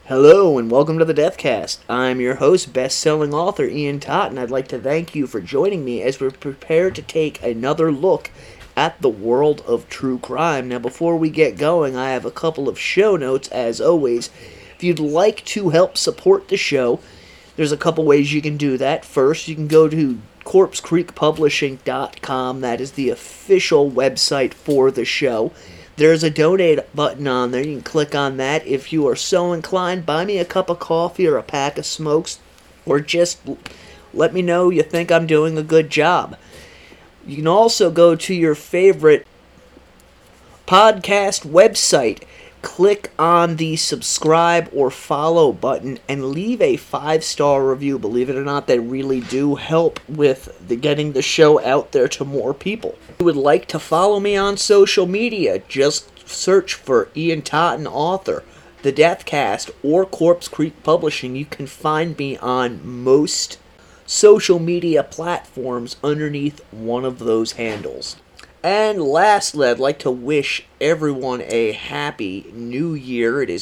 Hello and welcome to the Deathcast. I'm your host, best-selling author Ian Totten. I'd like to thank you for joining me as we're prepared to take another look at the world of true crime. Now, before we get going, I have a couple of show notes, as always. If you'd like to help support the show, there's a couple ways you can do that. First, you can go to CorpseCreekPublishing.com. That is the official website for the show. There's a donate button on there. You can click on that. If you are so inclined, buy me a cup of coffee or a pack of smokes, or just let me know you think I'm doing a good job. You can also go to your favorite podcast website, click on the subscribe or follow button, and leave a 5-star review. Believe it or not, they really do help with getting the show out there to more people. If you would like to follow me on social media, just search for Ian Totten Author, The Deathcast, or Corpse Creek Publishing. You can find me on most social media platforms underneath one of those handles. And lastly, I'd like to wish everyone a happy new year. It is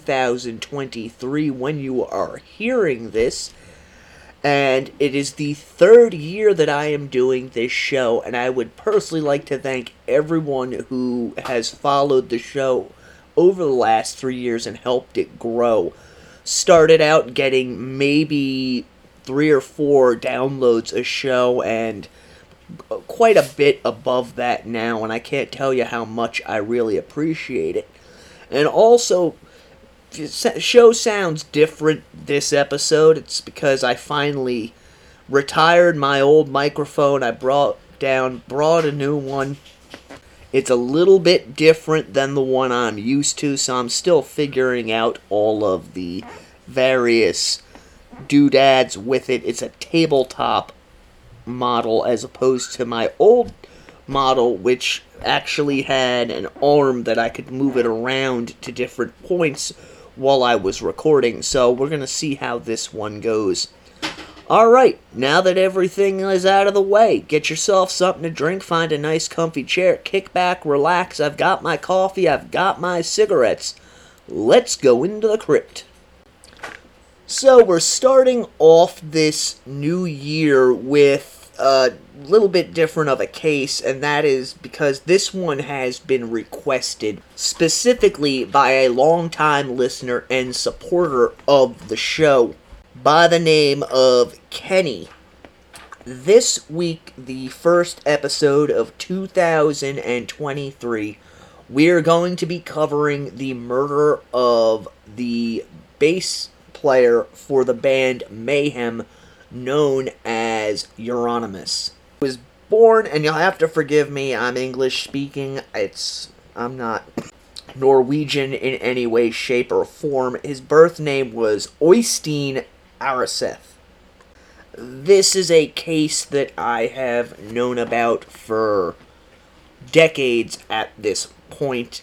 2023 when you are hearing this. And it is the 3rd year that I am doing this show. And I would personally like to thank everyone who has followed the show over the last 3 years and helped it grow. Started out getting maybe 3 or 4 downloads a show, and quite a bit above that now, and I can't tell you how much I really appreciate it. And also, the show sounds different this episode. It's because I finally retired my old microphone. I brought a new one. It's a little bit different than the one I'm used to, so I'm still figuring out all of the various doodads with it. It's a tabletop model as opposed to my old model, which actually had an arm that I could move it around to different points while I was recording. So we're going to see how this one goes. Alright, now that everything is out of the way, get yourself something to drink, find a nice comfy chair, kick back, relax. I've got my coffee, I've got my cigarettes. Let's go into the crypt. So we're starting off this new year with a little bit different of a case, and that is because this one has been requested specifically by a longtime listener and supporter of the show by the name of Kenny. This week, the first episode of 2023, we're going to be covering the murder of the bass player for the band Mayhem, known as Euronymous. He was born, and you'll have to forgive me, I'm English speaking, I'm not Norwegian in any way, shape, or form. His birth name was Oystein Areseth. This is a case that I have known about for decades at this point,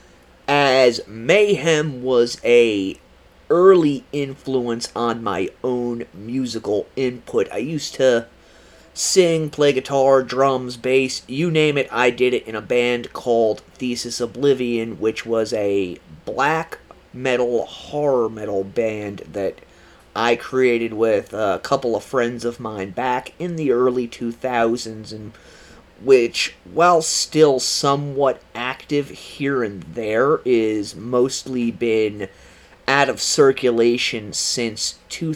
as Mayhem was a early influence on my own musical input. I used to sing, play guitar, drums, bass, you name it, I did it in a band called Thesis Oblivion, which was a black metal, horror metal band that I created with a couple of friends of mine back in the early 2000s, and which, while still somewhat active here and there, is mostly been out of circulation since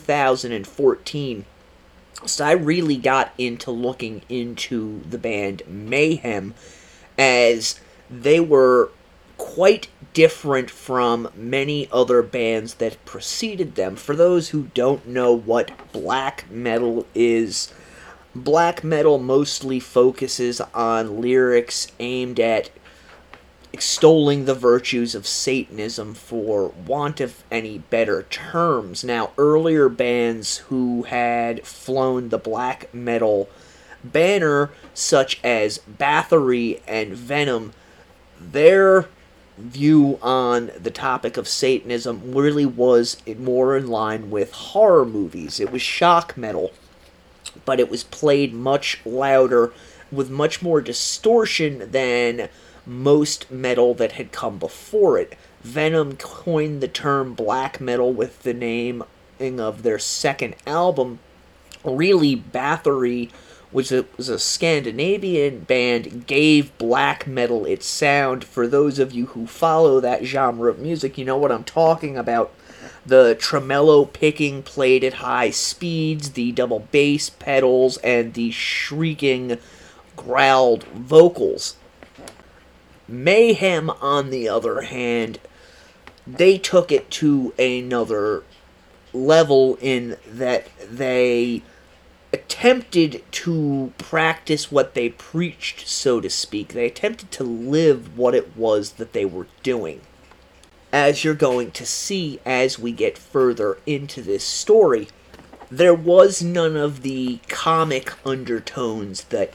2014. So I really got into looking into the band Mayhem, as they were quite different from many other bands that preceded them. For those who don't know what black metal is, black metal mostly focuses on lyrics aimed at extolling the virtues of Satanism, for want of any better terms. Now, earlier bands who had flown the black metal banner, such as Bathory and Venom, their view on the topic of Satanism really was more in line with horror movies. It was shock metal, but it was played much louder, with much more distortion than most metal that had come before it. Venom coined the term black metal with the naming of their second album. Really, Bathory was a Scandinavian band, gave black metal its sound. For those of you who follow that genre of music, you know what I'm talking about. The tremolo picking played at high speeds, the double bass pedals, and the shrieking, growled vocals. Mayhem, on the other hand, they took it to another level in that they attempted to practice what they preached, so to speak. They attempted to live what it was that they were doing. As you're going to see as we get further into this story, there was none of the comic undertones that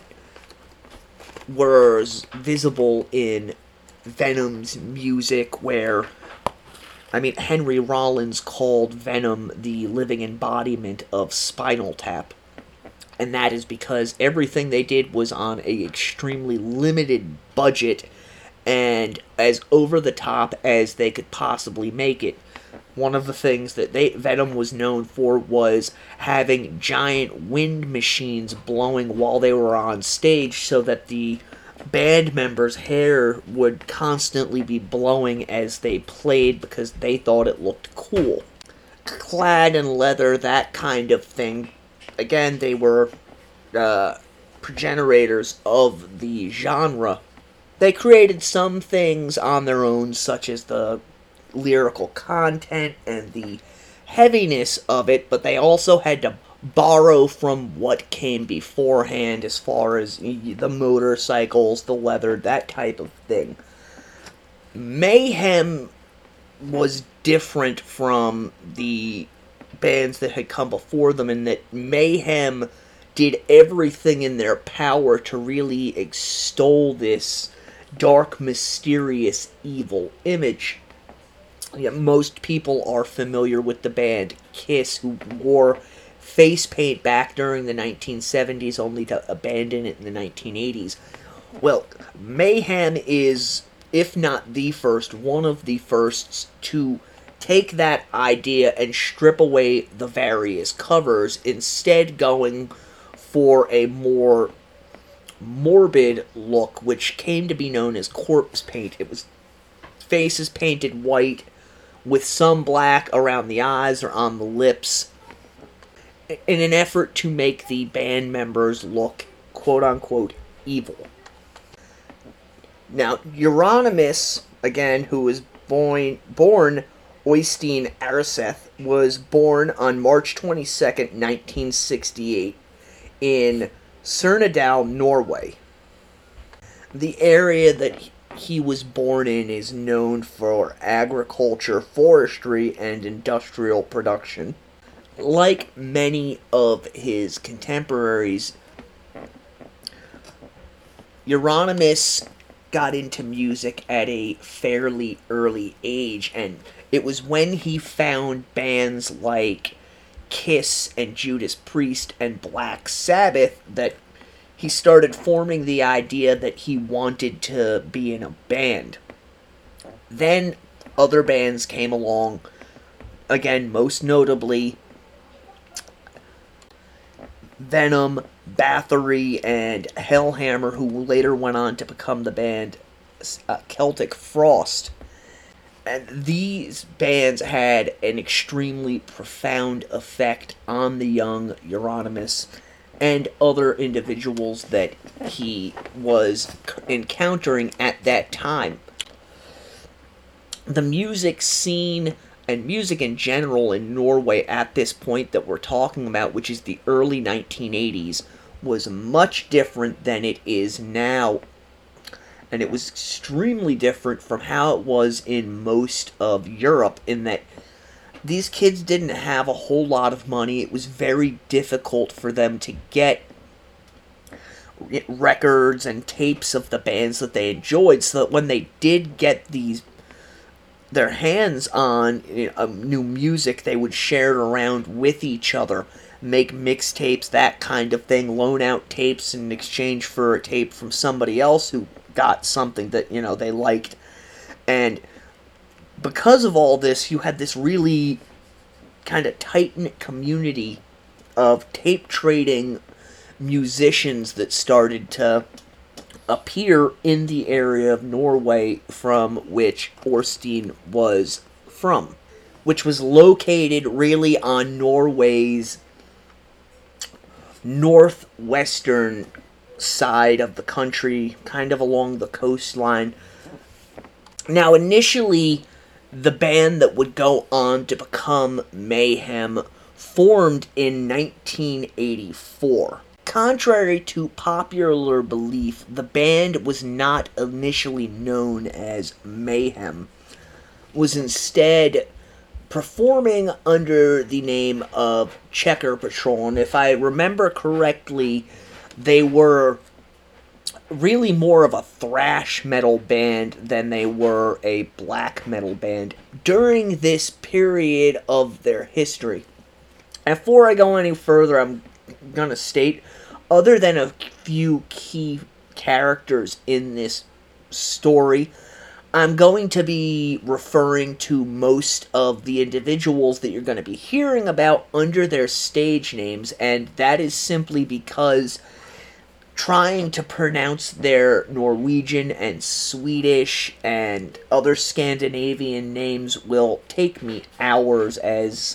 were visible in Venom's music, where, Henry Rollins called Venom the living embodiment of Spinal Tap. And that is because everything they did was on a extremely limited budget and as over the top as they could possibly make it. One of the things that Venom was known for was having giant wind machines blowing while they were on stage so that the band members' hair would constantly be blowing as they played because they thought it looked cool. Clad in leather, that kind of thing. Again, they were progenitors of the genre. They created some things on their own, such as the lyrical content and the heaviness of it, but they also had to borrow from what came beforehand as far as the motorcycles, the leather, that type of thing. Mayhem was different from the bands that had come before them in that Mayhem did everything in their power to really extol this dark, mysterious, evil image. Yet most people are familiar with the band Kiss, who wore face paint back during the 1970s, only to abandon it in the 1980s. Well, Mayhem is, if not the first, one of the firsts to take that idea and strip away the various covers, instead going for a more morbid look, which came to be known as corpse paint. It was faces painted white with some black around the eyes or on the lips, in an effort to make the band members look quote-unquote evil. Now, Euronymous, again, who was born Oystein Aarseth, was born on March 22nd, 1968, in Surnadal, Norway. The area that he was born in is known for agriculture, forestry, and industrial production. Like many of his contemporaries, Euronymous got into music at a fairly early age, and it was when he found bands like Kiss and Judas Priest and Black Sabbath that he started forming the idea that he wanted to be in a band. Then other bands came along, again, most notably Venom, Bathory, and Hellhammer, who later went on to become the band Celtic Frost. And these bands had an extremely profound effect on the young Euronymous and other individuals that he was encountering at that time. The music scene and music in general in Norway at this point that we're talking about, which is the early 1980s, was much different than it is now. And it was extremely different from how it was in most of Europe, in that these kids didn't have a whole lot of money. It was very difficult for them to get records and tapes of the bands that they enjoyed, so that when they did get their hands on new music, they would share it around with each other, make mixtapes, that kind of thing, loan out tapes in exchange for a tape from somebody else who got something that, they liked. And because of all this, you had this really kind of tight-knit community of tape trading musicians that started to appear in the area of Norway from which Orstein was from, which was located really on Norway's northwestern side of the country, kind of along the coastline. Now, initially, the band that would go on to become Mayhem formed in 1984. Contrary to popular belief, the band was not initially known as Mayhem, was instead performing under the name of Checker Patrol, and if I remember correctly, they were really more of a thrash metal band than they were a black metal band during this period of their history. And before I go any further, I'm going to state, other than a few key characters in this story, I'm going to be referring to most of the individuals that you're going to be hearing about under their stage names, and that is simply because trying to pronounce their Norwegian and Swedish and other Scandinavian names will take me hours, as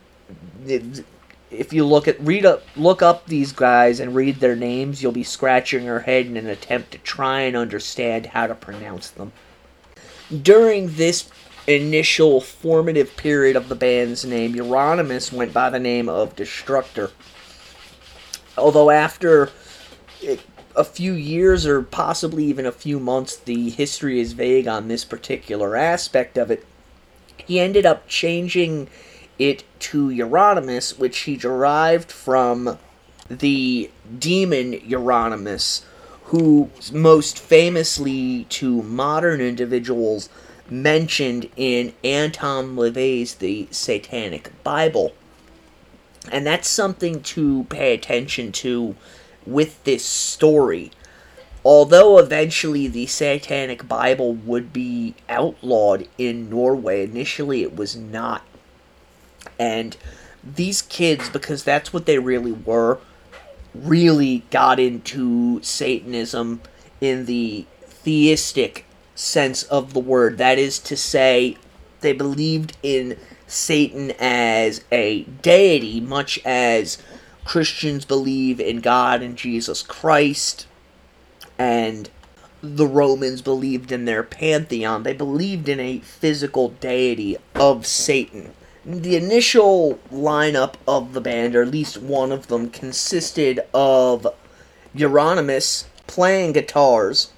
if you look up these guys and read their names, you'll be scratching your head in an attempt to try and understand how to pronounce them. During this initial formative period of the band's name, Euronymous went by the name of Destructor. Although after a few years or possibly even a few months, the history is vague on this particular aspect of it, he ended up changing it to Euronymous, which he derived from the demon Euronymous, who most famously to modern individuals mentioned in Anton LaVey's The Satanic Bible. And that's something to pay attention to with this story. Although eventually the Satanic Bible would be outlawed in Norway, initially it was not. And these kids, because that's what they really were, really got into Satanism in the theistic sense of the word. That is to say, they believed in Satan as a deity, much as Christians believe in God and Jesus Christ, and the Romans believed in their pantheon. They believed in a physical deity of Satan. The initial lineup of the band, or at least one of them, consisted of Euronymous playing guitars,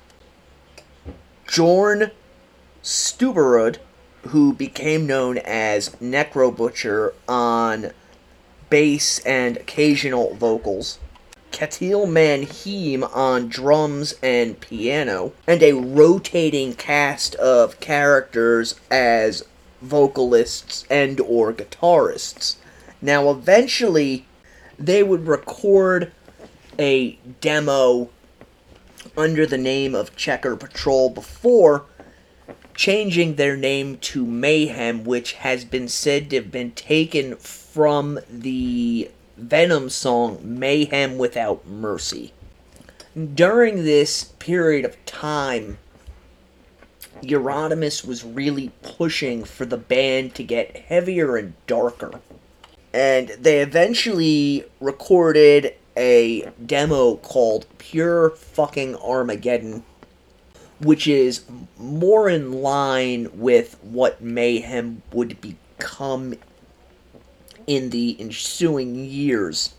Jorn Stuberud, who became known as Necro Butcher, on bass and occasional vocals, Ketil Manheim on drums and piano, and a rotating cast of characters as vocalists and or guitarists. Now, eventually, they would record a demo under the name of Checker Patrol before changing their name to Mayhem, which has been said to have been taken from the Venom song Mayhem Without Mercy. During this period of time, Euronymous was really pushing for the band to get heavier and darker. And they eventually recorded a demo called Pure Fucking Armageddon, which is more in line with what Mayhem would become in the ensuing years.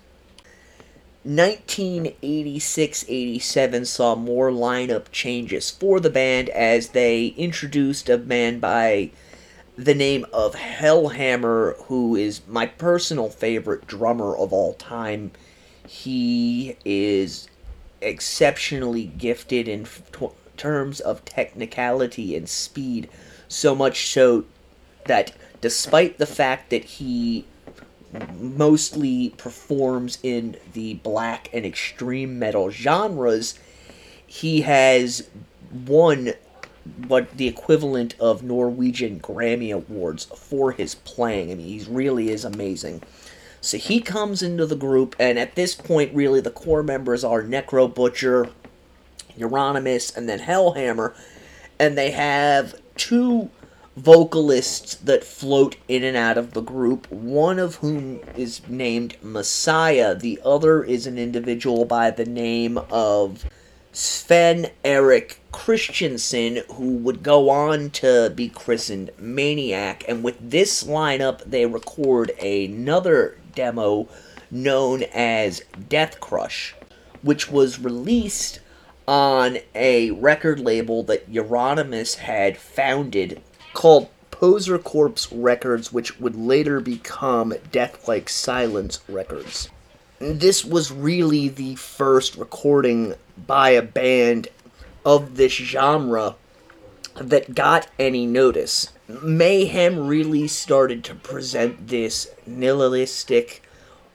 1986-87 saw more lineup changes for the band as they introduced a man by the name of Hellhammer, who is my personal favorite drummer of all time. He is exceptionally gifted in terms of technicality and speed, so much so that despite the fact that he mostly performs in the black and extreme metal genres, he has won what the equivalent of Norwegian Grammy Awards for his playing. I mean, he really is amazing. So he comes into the group, and at this point, really, the core members are Necro Butcher, Euronymous, and then Hellhammer, and they have two vocalists that float in and out of the group, one of whom is named Messiah. The other is an individual by the name of Sven Erik Christensen, who would go on to be christened Maniac. And with this lineup, they record another demo known as Death Crush, which was released on a record label that Euronymous had founded called Poser Corpse Records, which would later become Death Like Silence Records. This was really the first recording by a band of this genre that got any notice. Mayhem really started to present this nihilistic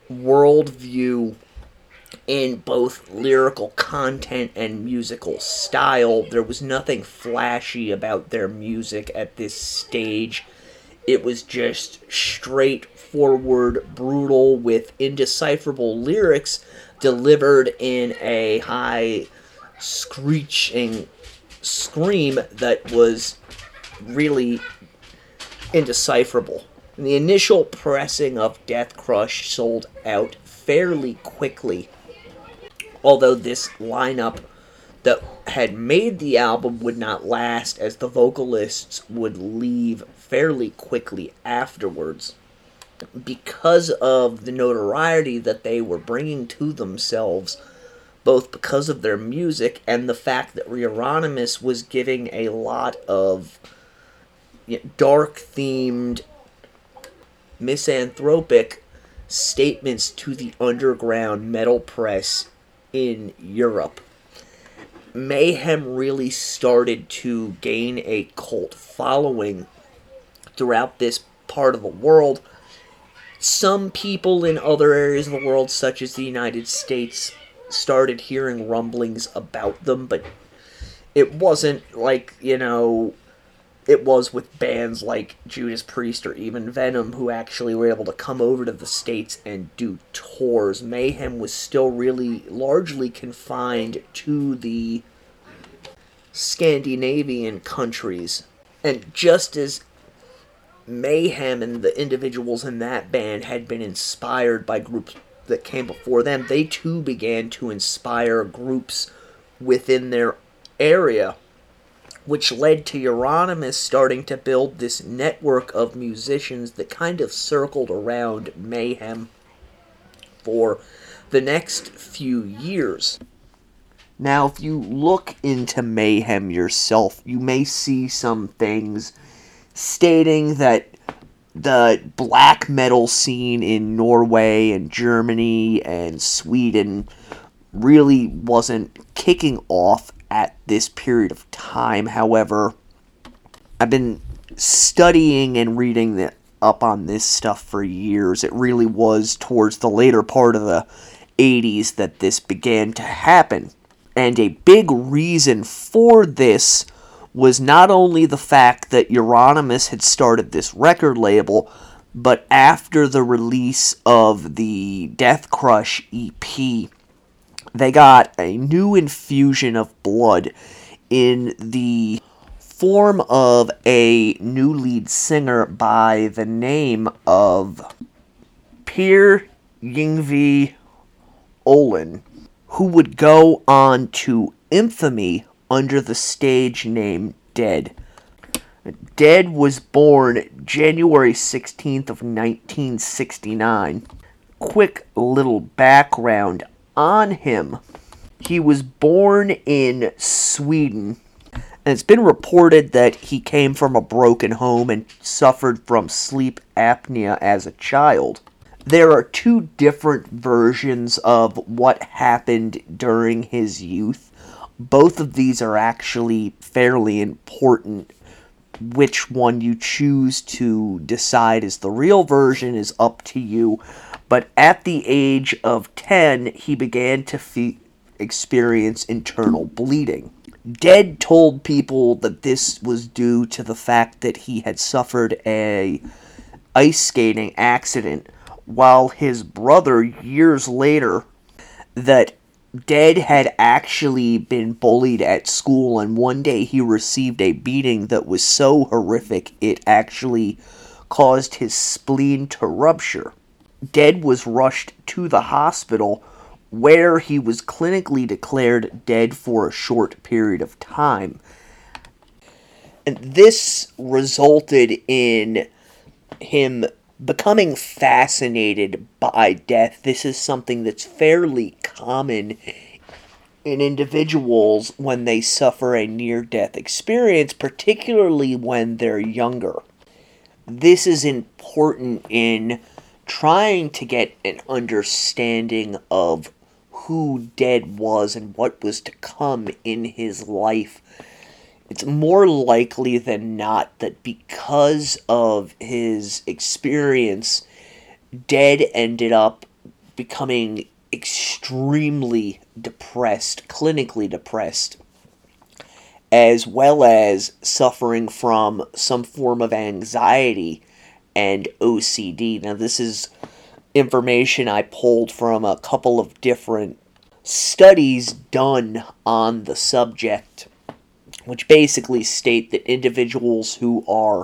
worldview in both lyrical content and musical style. There was nothing flashy about their music at this stage. It was just straightforward, brutal, with indecipherable lyrics delivered in a high, screeching scream that was really indecipherable. The initial pressing of Death Crush sold out fairly quickly, although this lineup that had made the album would not last, as the vocalists would leave fairly quickly afterwards. Because of the notoriety that they were bringing to themselves, both because of their music and the fact that Euronymous was giving a lot of dark-themed, misanthropic statements to the underground metal press in Europe, Mayhem really started to gain a cult following throughout this part of the world. Some people in other areas of the world, such as the United States, started hearing rumblings about them, but it wasn't like, it was with bands like Judas Priest or even Venom, who actually were able to come over to the States and do tours. Mayhem was still really largely confined to the Scandinavian countries. And just as Mayhem and the individuals in that band had been inspired by groups that came before them, they too began to inspire groups within their area, which led to Euronymous starting to build this network of musicians that kind of circled around Mayhem for the next few years. Now, if you look into Mayhem yourself, you may see some things stating that the black metal scene in Norway and Germany and Sweden really wasn't kicking off at this period of time. However, I've been studying and reading up on this stuff for years. It really was towards the later part of the 80s that this began to happen. And a big reason for this was not only the fact that Euronymous had started this record label, but after the release of the Death Crush EP, they got a new infusion of blood in the form of a new lead singer by the name of Per Yngwie Olin, who would go on to infamy under the stage name Dead. Dead was born January 16th of 1969. Quick little background on him. He was born in Sweden, and it's been reported that he came from a broken home and suffered from sleep apnea as a child. There are two different versions of what happened during his youth. Both of these are actually fairly important. Which one you choose to decide is the real version is up to you. But at the age of 10, he began to experience internal bleeding. Dead told people that this was due to the fact that he had suffered a ice skating accident, while his brother, years later, that Dead had actually been bullied at school, and one day he received a beating that was so horrific it actually caused his spleen to rupture. Dead was rushed to the hospital, where he was clinically declared dead for a short period of time. And this resulted in him becoming fascinated by death. This is something that's fairly common in individuals when they suffer a near-death experience, particularly when they're younger. This is important in trying to get an understanding of who Dead was and what was to come in his life. It's more likely than not that because of his experience, Dead ended up becoming extremely depressed, clinically depressed, as well as suffering from some form of anxiety and OCD. Now, this is information I pulled from a couple of different studies done on the subject, which basically state that individuals who are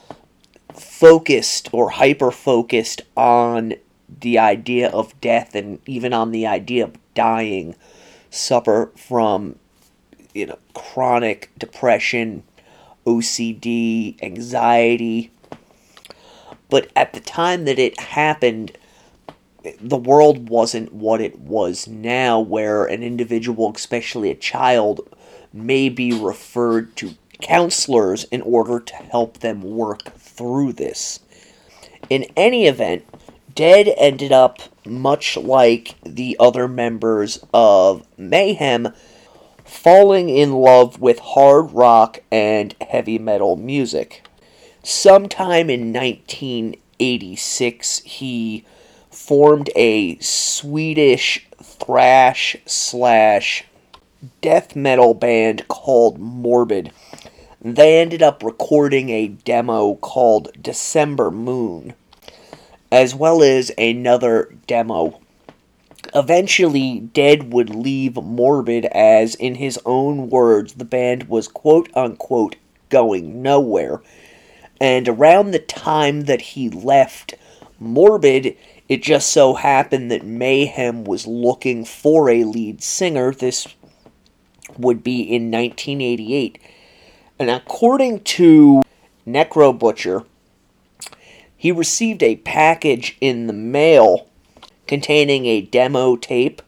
focused or hyper-focused on the idea of death and even on the idea of dying suffer from, chronic depression, OCD, anxiety. But at the time that it happened, the world wasn't what it was now, where an individual, especially a child, may be referred to counselors in order to help them work through this. In any event, Dead ended up, much like the other members of Mayhem, falling in love with hard rock and heavy metal music. Sometime in 1986, he formed a Swedish thrash/death metal band called Morbid. They ended up recording a demo called December Moon, as well as another demo. Eventually, Dead would leave Morbid as, in his own words, the band was quote-unquote going nowhere. And around the time that he left Morbid, it just so happened that Mayhem was looking for a lead singer. This would be in 1988. And according to Necrobutcher, he received a package in the mail containing a demo tape,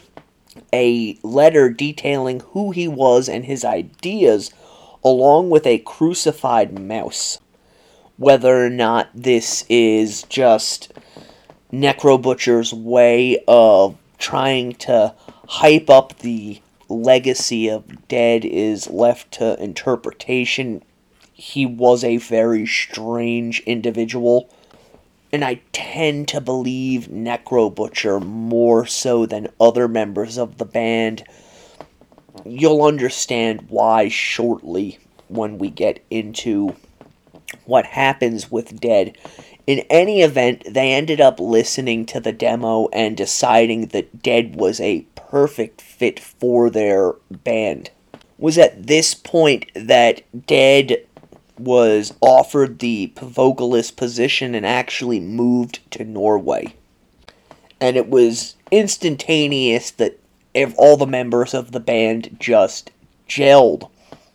a letter detailing who he was and his ideas, along with a crucified mouse. Whether or not this is just Necrobutcher's way of trying to hype up the legacy of Dead is left to interpretation. He was a very strange individual, and I tend to believe Necrobutcher more so than other members of the band. You'll understand why shortly when we get into what happens with Dead. In any event, they ended up listening to the demo and deciding that Dead was a perfect fit for their band. It was at this point that Dead was offered the vocalist position and actually moved to Norway. And it was instantaneous that all the members of the band just gelled.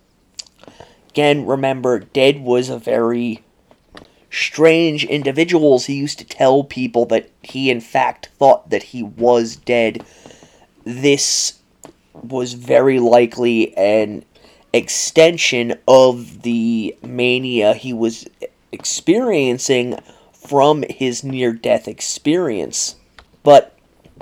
Again, remember, Dead was a very strange individual. He used to tell people that he in fact thought that he was dead. This was very likely an extension of the mania he was experiencing from his near-death experience. But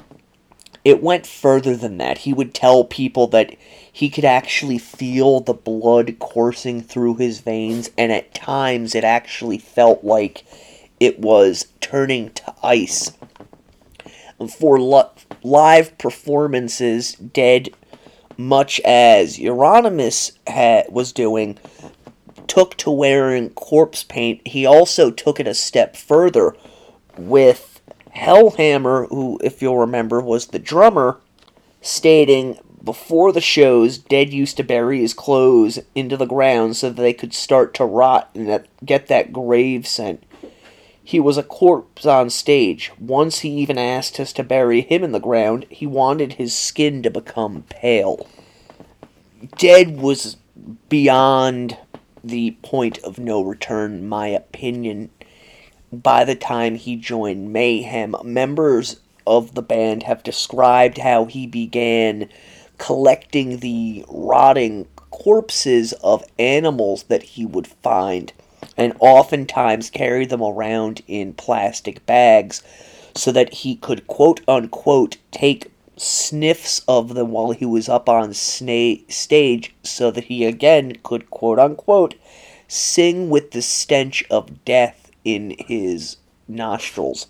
it went further than that. He would tell people that he could actually feel the blood coursing through his veins, and at times it actually felt like it was turning to ice. For live performances, Dead much as Euronymous was doing, took to wearing corpse paint. He also took it a step further with Hellhammer, who, if you'll remember, was the drummer, stating before the shows, Dead used to bury his clothes into the ground so that they could start to rot and get that grave scent. He was a corpse on stage. Once he even asked us to bury him in the ground. He wanted his skin to become pale. Dead was beyond the point of no return, in my opinion. By the time he joined Mayhem, members of the band have described how he began collecting the rotting corpses of animals that he would find, and oftentimes carry them around in plastic bags so that he could, quote-unquote, take sniffs of them while he was up on stage so that he again could, quote-unquote, sing with the stench of death in his nostrils.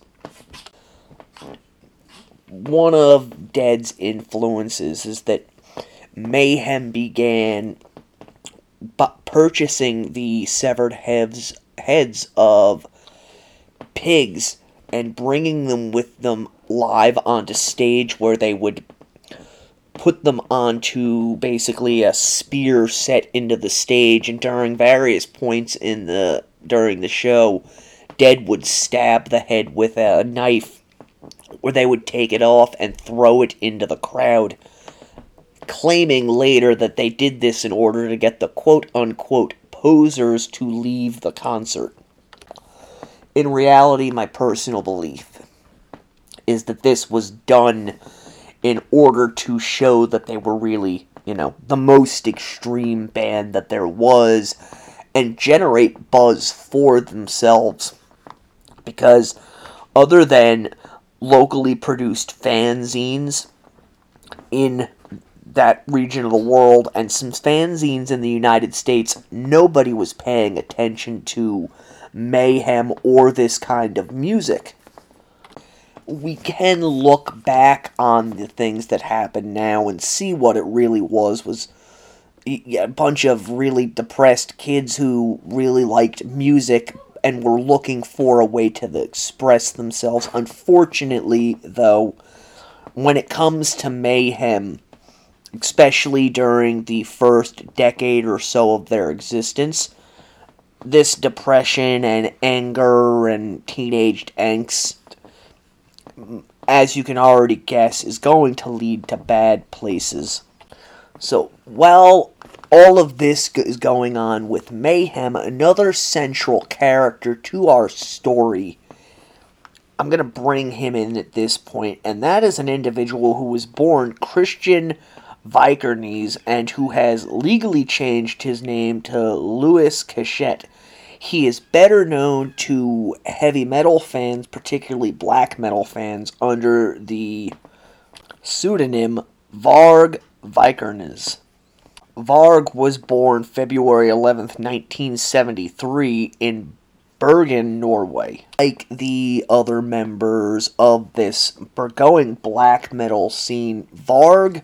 One of Dead's influences is that Mayhem began purchasing the severed heads of pigs and bringing them with them live onto stage, where they would put them onto basically a spear set into the stage, and during various points during the show, Dead would stab the head with a knife, where they would take it off and throw it into the crowd, claiming later that they did this in order to get the quote-unquote posers to leave the concert. In reality, my personal belief is that this was done in order to show that they were really, the most extreme band that there was, and generate buzz for themselves. Because other than locally produced fanzines in that region of the world and some fanzines in the United States, nobody was paying attention to Mayhem or this kind of music. We can look back on the things that happen now and see what it really was a bunch of really depressed kids who really liked music and were looking for a way to express themselves. Unfortunately, though, when it comes to Mayhem, especially during the first decade or so of their existence, this depression and anger and teenage angst, as you can already guess, is going to lead to bad places. So, while all of this is going on with Mayhem, another central character to our story, I'm going to bring him in at this point, and that is an individual who was born Christian Vikernes and who has legally changed his name to Louis Cachette. He is better known to heavy metal fans, particularly black metal fans, under the pseudonym Varg Vikernes. Varg was born February 11th, 1973 in Bergen, Norway. Like the other members of this burgeoning black metal scene, Varg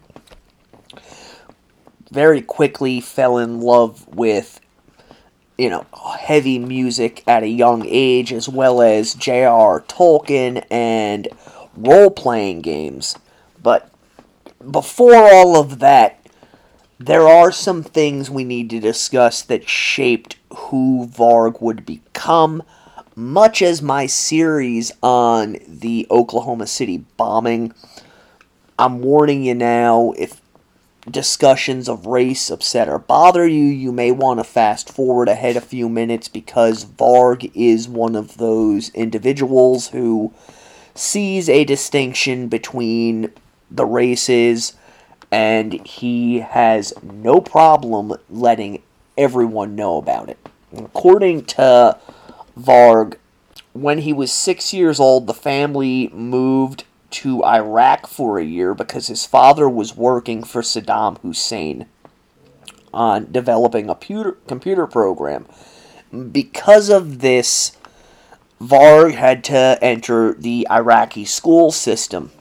very quickly fell in love with, heavy music at a young age, as well as J.R.R. Tolkien and role-playing games. But before all of that, there are some things we need to discuss that shaped who Varg would become, much as my series on the Oklahoma City bombing. I'm warning you now, if discussions of race, etc. bother you, you may want to fast forward ahead a few minutes, because Varg is one of those individuals who sees a distinction between the races, and he has no problem letting everyone know about it. According to Varg, when he was 6 years old, the family moved to Iraq for a year because his father was working for Saddam Hussein on developing a computer program. Because of this, Varg had to enter the Iraqi school system.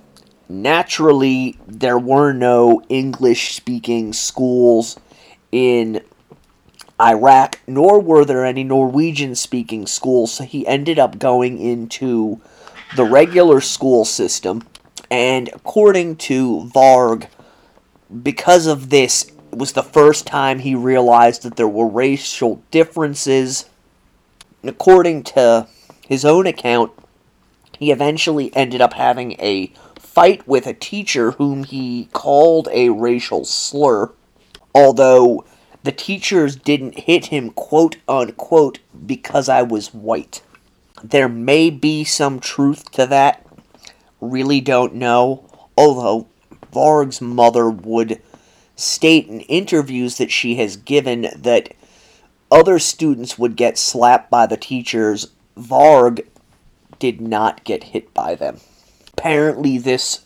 Naturally, there were no English-speaking schools in Iraq, nor were there any Norwegian-speaking schools, so he ended up going into the regular school system. And according to Varg, because of this, it was the first time he realized that there were racial differences. According to his own account, he eventually ended up having a fight with a teacher whom he called a racial slur, although the teachers didn't hit him, quote unquote, because I was white. There may be some truth to that. Really don't know. Although Varg's mother would state in interviews that she has given that other students would get slapped by the teachers. Varg did not get hit by them. Apparently this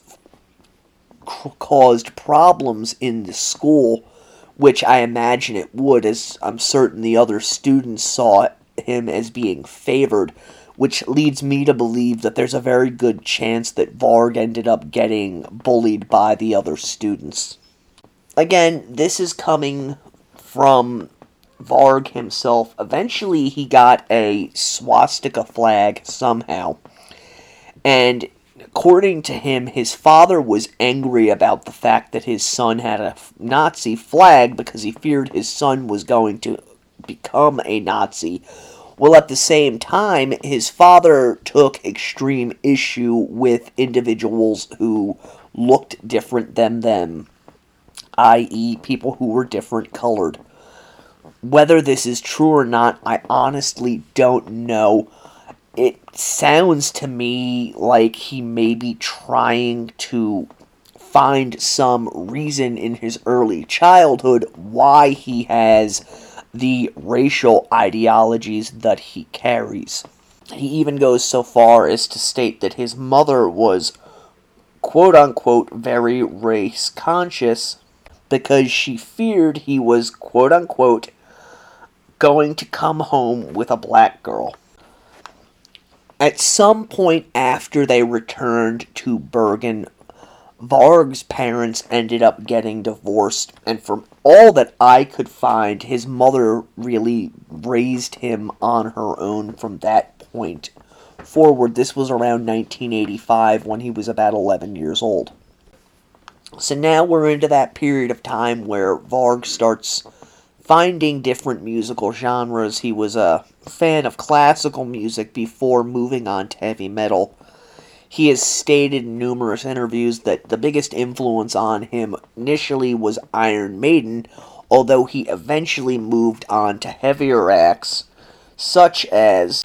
caused problems in the school, which I imagine it would, as I'm certain the other students saw him as being favored, which leads me to believe that there's a very good chance that Varg ended up getting bullied by the other students. Again, this is coming from Varg himself. Eventually he got a swastika flag somehow, and according to him, his father was angry about the fact that his son had a Nazi flag because he feared his son was going to become a Nazi. Well, at the same time, his father took extreme issue with individuals who looked different than them, i.e., people who were different colored. Whether this is true or not, I honestly don't know. It sounds to me like he may be trying to find some reason in his early childhood why he has the racial ideologies that he carries. He even goes so far as to state that his mother was, quote-unquote, very race-conscious because she feared he was, quote-unquote, going to come home with a black girl. At some point after they returned to Bergen, Varg's parents ended up getting divorced, and from all that I could find, his mother really raised him on her own from that point forward. This was around 1985 when he was about 11 years old. So now we're into that period of time where Varg starts finding different musical genres. He was a fan of classical music before moving on to heavy metal. He has stated in numerous interviews that the biggest influence on him initially was Iron Maiden, although he eventually moved on to heavier acts such as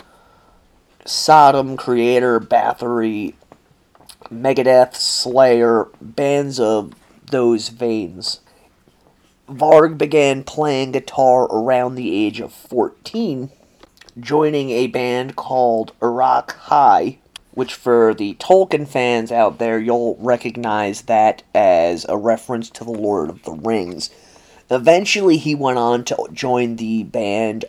Sodom, Creator, Bathory, Megadeth, Slayer, bands of those veins. Varg began playing guitar around the age of 14, joining a band called Uruk Hai, which for the Tolkien fans out there, you'll recognize that as a reference to the Lord of the Rings. Eventually, he went on to join the band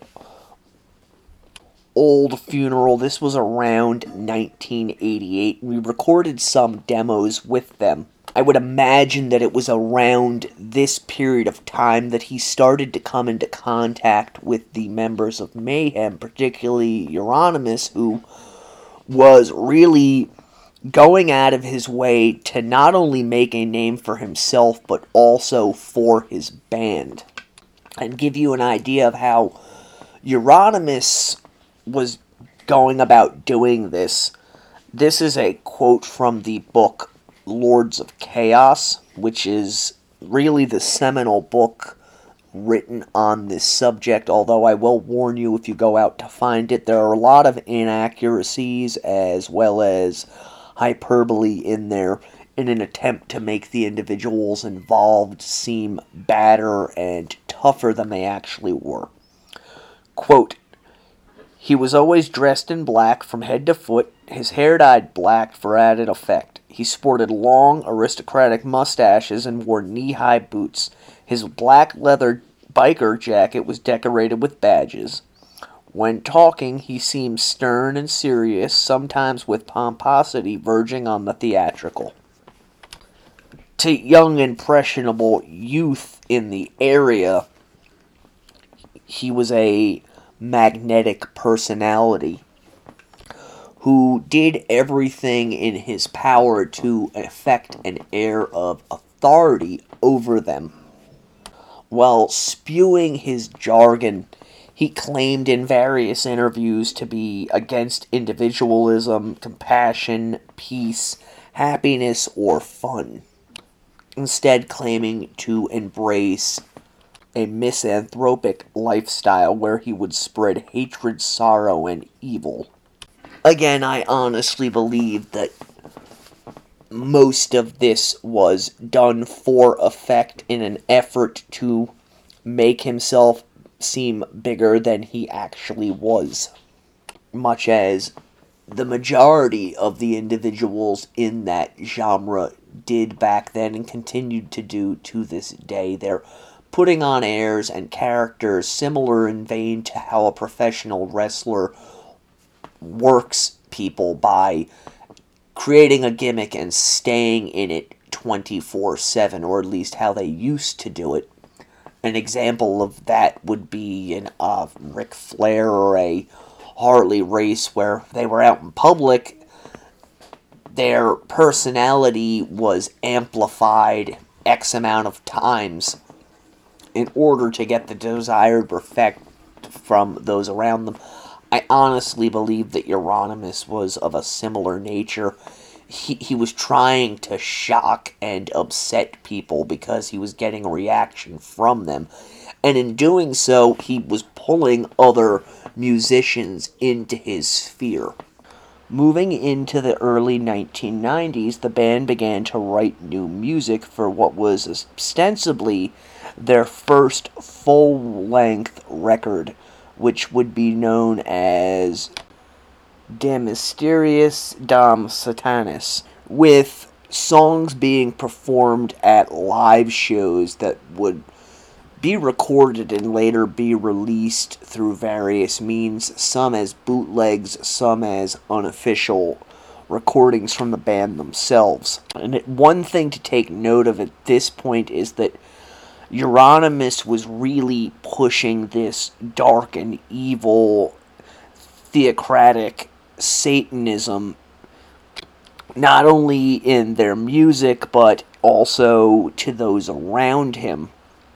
Old Funeral. This was around 1988. We recorded some demos with them. I would imagine that it was around this period of time that he started to come into contact with the members of Mayhem, particularly Euronymous, who was really going out of his way to not only make a name for himself, but also for his band. And give you an idea of how Euronymous was going about doing this. This is a quote from the book Lords of Chaos, which is really the seminal book written on this subject, although I will warn you if you go out to find it, there are a lot of inaccuracies as well as hyperbole in there in an attempt to make the individuals involved seem badder and tougher than they actually were. Quote, "He was always dressed in black from head to foot, his hair dyed black for added effect. He sported long, aristocratic mustaches and wore knee-high boots. His black leather biker jacket was decorated with badges. When talking, he seemed stern and serious, sometimes with pomposity verging on the theatrical." to young, impressionable youth in the area, he was a magnetic personality who did everything in his power to effect an air of authority over them. While spewing his jargon, he claimed in various interviews to be against individualism, compassion, peace, happiness, or fun, instead claiming to embrace a misanthropic lifestyle where he would spread hatred, sorrow, and evil. Again, I honestly believe that most of this was done for effect in an effort to make himself seem bigger than he actually was. Much as the majority of the individuals in that genre did back then and continued to do to this day. They're putting on airs and characters similar in vein to how a professional wrestler works people by creating a gimmick and staying in it 24/7, or at least how they used to do it. An example of that would be an Ric Flair or a Harley race where they were out in public. Their personality was amplified X amount of times in order to get the desired effect from those around them. I honestly believe that Euronymous was of a similar nature. He was trying to shock and upset people because he was getting a reaction from them. And in doing so, he was pulling other musicians into his sphere. Moving into the early 1990s, the band began to write new music for what was ostensibly their first full-length record, which would be known as De Mysteriis Dom Satanis, with songs being performed at live shows that would be recorded and later be released through various means, some as bootlegs, some as unofficial recordings from the band themselves. And one thing to take note of at this point is that Euronymous was really pushing this dark and evil theocratic Satanism, not only in their music, but also to those around him.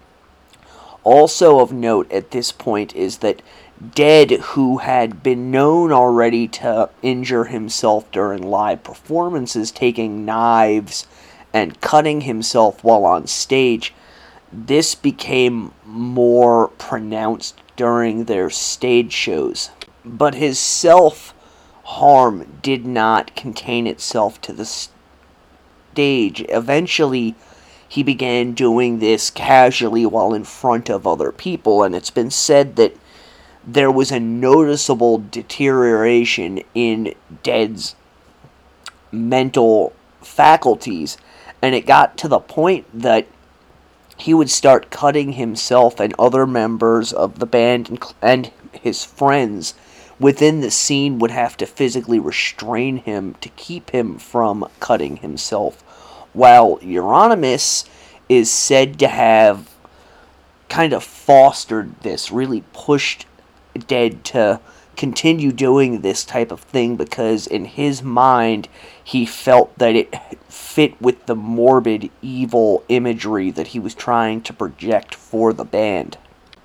Also of note at this point is that Dead, who had been known already to injure himself during live performances, taking knives and cutting himself while on stage, this became more pronounced during their stage shows. But his self-harm did not contain itself to the stage. Eventually, he began doing this casually while in front of other people, and it's been said that there was a noticeable deterioration in Dead's mental faculties, and it got to the point that he would start cutting himself, and other members of the band and his friends within the scene would have to physically restrain him to keep him from cutting himself. While Euronymous is said to have kind of fostered this, really pushed Dead to continue doing this type of thing, because in his mind he felt that it fit with the morbid, evil imagery that he was trying to project for the band.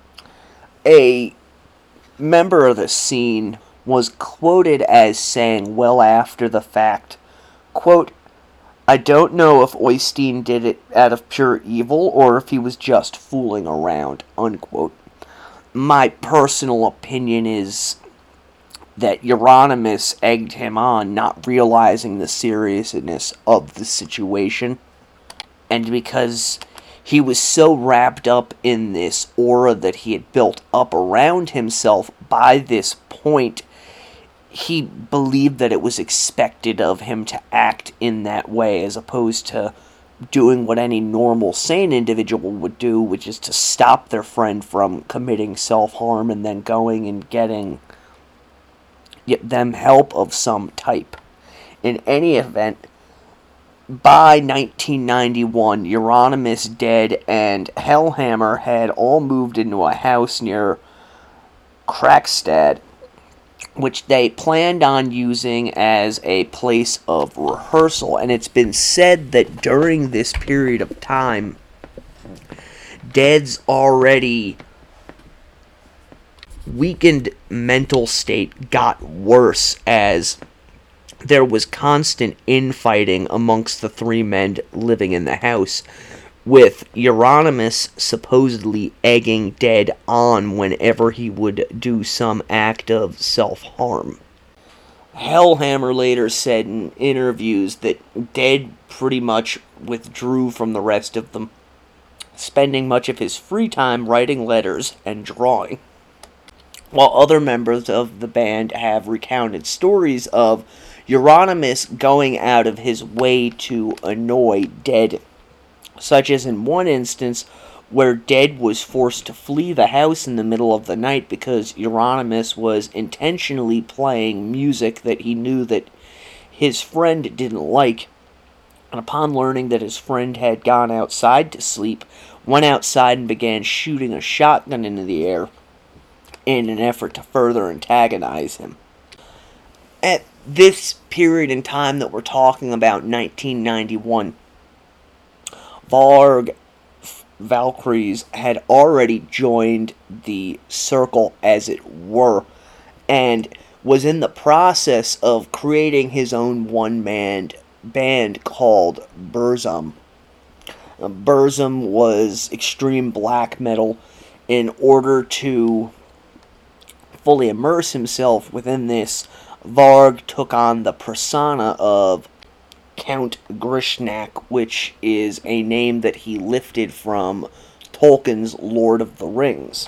A member of the scene was quoted as saying well after the fact, quote, "I don't know if Oystein did it out of pure evil or if he was just fooling around," unquote. My personal opinion is that Euronymous egged him on, not realizing the seriousness of the situation. And because he was so wrapped up in this aura that he had built up around himself, by this point, he believed that it was expected of him to act in that way, as opposed to doing what any normal, sane individual would do, which is to stop their friend from committing self-harm and then going and getting them help of some type. In any event, By 1991, Euronymous, Dead, and Hellhammer had all moved into a house near Krakstad, which they planned on using as a place of rehearsal. And it's been said that during this period of time, Dead's already weakened mental state got worse as there was constant infighting amongst the three men living in the house, with Euronymous supposedly egging Dead on whenever he would do some act of self-harm. Hellhammer later said in interviews that Dead pretty much withdrew from the rest of them, spending much of his free time writing letters and drawing, while other members of the band have recounted stories of Euronymous going out of his way to annoy Dead, such as in one instance where Dead was forced to flee the house in the middle of the night because Euronymous was intentionally playing music that he knew that his friend didn't like, and upon learning that his friend had gone outside to sleep, went outside and began shooting a shotgun into the air in an effort to further antagonize him. At this period in time that we're talking about, 1991, Varg Valkyries had already joined the circle, as it were, and was in the process of creating his own one-man band called Burzum. Burzum was extreme black metal. In order to fully immerse himself within this, Varg took on the persona of Count Grishnak, which is a name that he lifted from Tolkien's Lord of the Rings.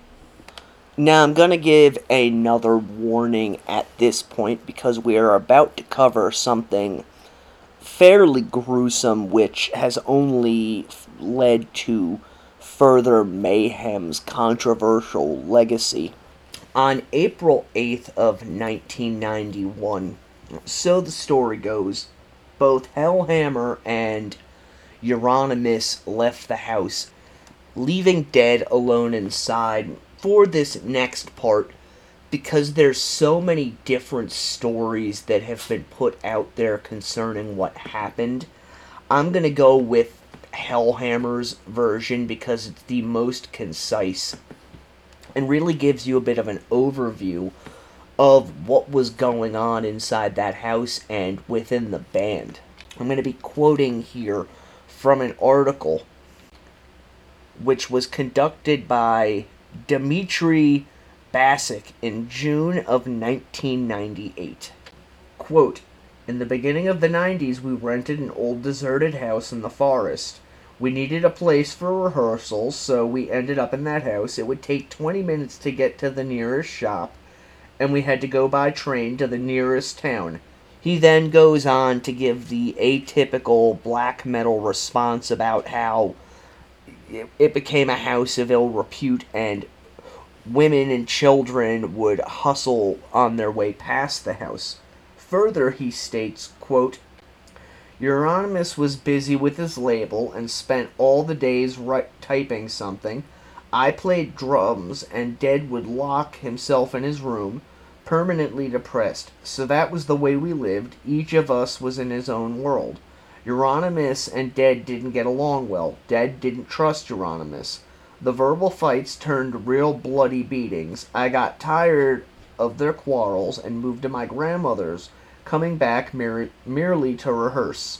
Now, I'm going to give another warning at this point because we are about to cover something fairly gruesome, which has only led to further mayhem's controversial legacy. On April 8th of 1991, so the story goes, both Hellhammer and Euronymous left the house, leaving Dead alone inside for this next part, because there's so many different stories that have been put out there concerning what happened. I'm going to go with Hellhammer's version because it's the most concise and really gives you a bit of an overview of what was going on inside that house and within the band. I'm going to be quoting here from an article which was conducted by Dmitry Basic in June of 1998. Quote, "In the beginning of the 90s, we rented an old deserted house in the forest. We needed a place for rehearsals, so we ended up in that house. It would take 20 minutes to get to the nearest shop, and we had to go by train to the nearest town." He then goes on to give the atypical black metal response about how it became a house of ill repute and women and children would hustle on their way past the house. Further, he states, quote, "Euronymous was busy with his label and spent all the days typing something. I played drums, and Dead would lock himself in his room, permanently depressed. So that was the way we lived. Each of us was in his own world. Euronymous and Dead didn't get along well. Dead didn't trust Euronymous. The verbal fights turned real bloody beatings. I got tired of their quarrels and moved to my grandmother's, coming back merely to rehearse.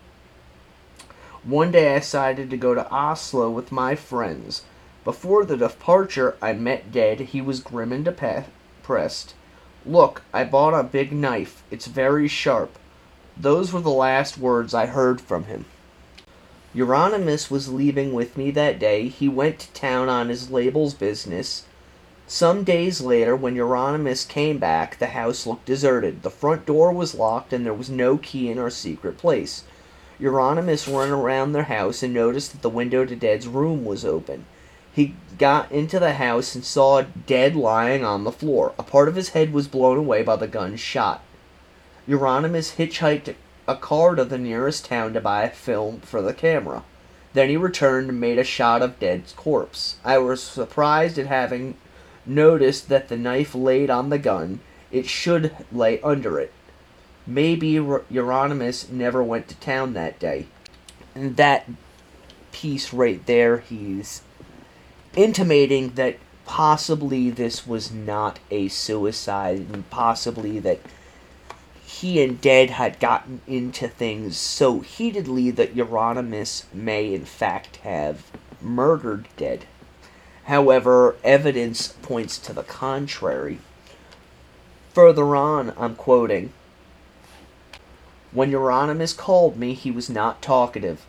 One day I decided to go to Oslo with my friends. Before the departure, I met Dead. He was grim and depressed. Look, I bought a big knife. It's very sharp. Those were the last words I heard from him. Euronymous was leaving with me that day. He went to town on his label's business. Some days later, when Euronymous came back, the house looked deserted. The front door was locked, and there was no key in our secret place. Euronymous ran around their house and noticed that the window to Dead's room was open. He got into the house and saw Dead lying on the floor. A part of his head was blown away by the gun's shot. Euronymous hitchhiked a car to the nearest town to buy a film for the camera. Then he returned and made a shot of Dead's corpse. I was surprised at having noticed that the knife laid on the gun. It should lay under it. Maybe Euronymous never went to town that day. And that piece right there, he's intimating that possibly this was not a suicide, and possibly that he and Dead had gotten into things so heatedly that Euronymous may in fact have murdered Dead. However, evidence points to the contrary. Further on, I'm quoting, "When Euronymous called me, he was not talkative.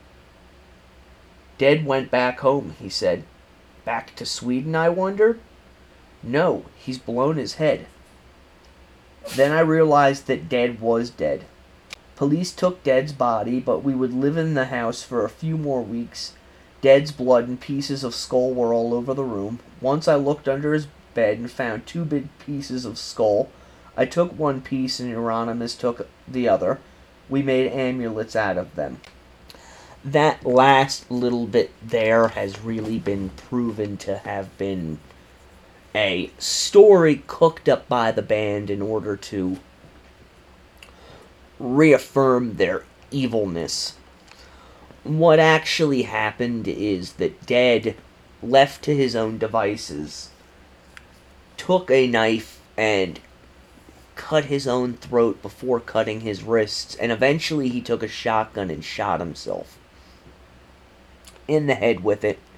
Dead went back home," he said. "Back to Sweden," I wondered. "No, he's blown his head." Then I realized that Dead was dead. Police took Dead's body, but we would live in the house for a few more weeks. Dead's blood and pieces of skull were all over the room. Once I looked under his bed and found 2 big pieces of skull. I took one piece and Euronymous took the other. We made amulets out of them. That last little bit there has really been proven to have been a story cooked up by the band in order to reaffirm their evilness. What actually happened is that Dead, left to his own devices, took a knife and cut his own throat before cutting his wrists, and eventually he took a shotgun and shot himself in the head with it.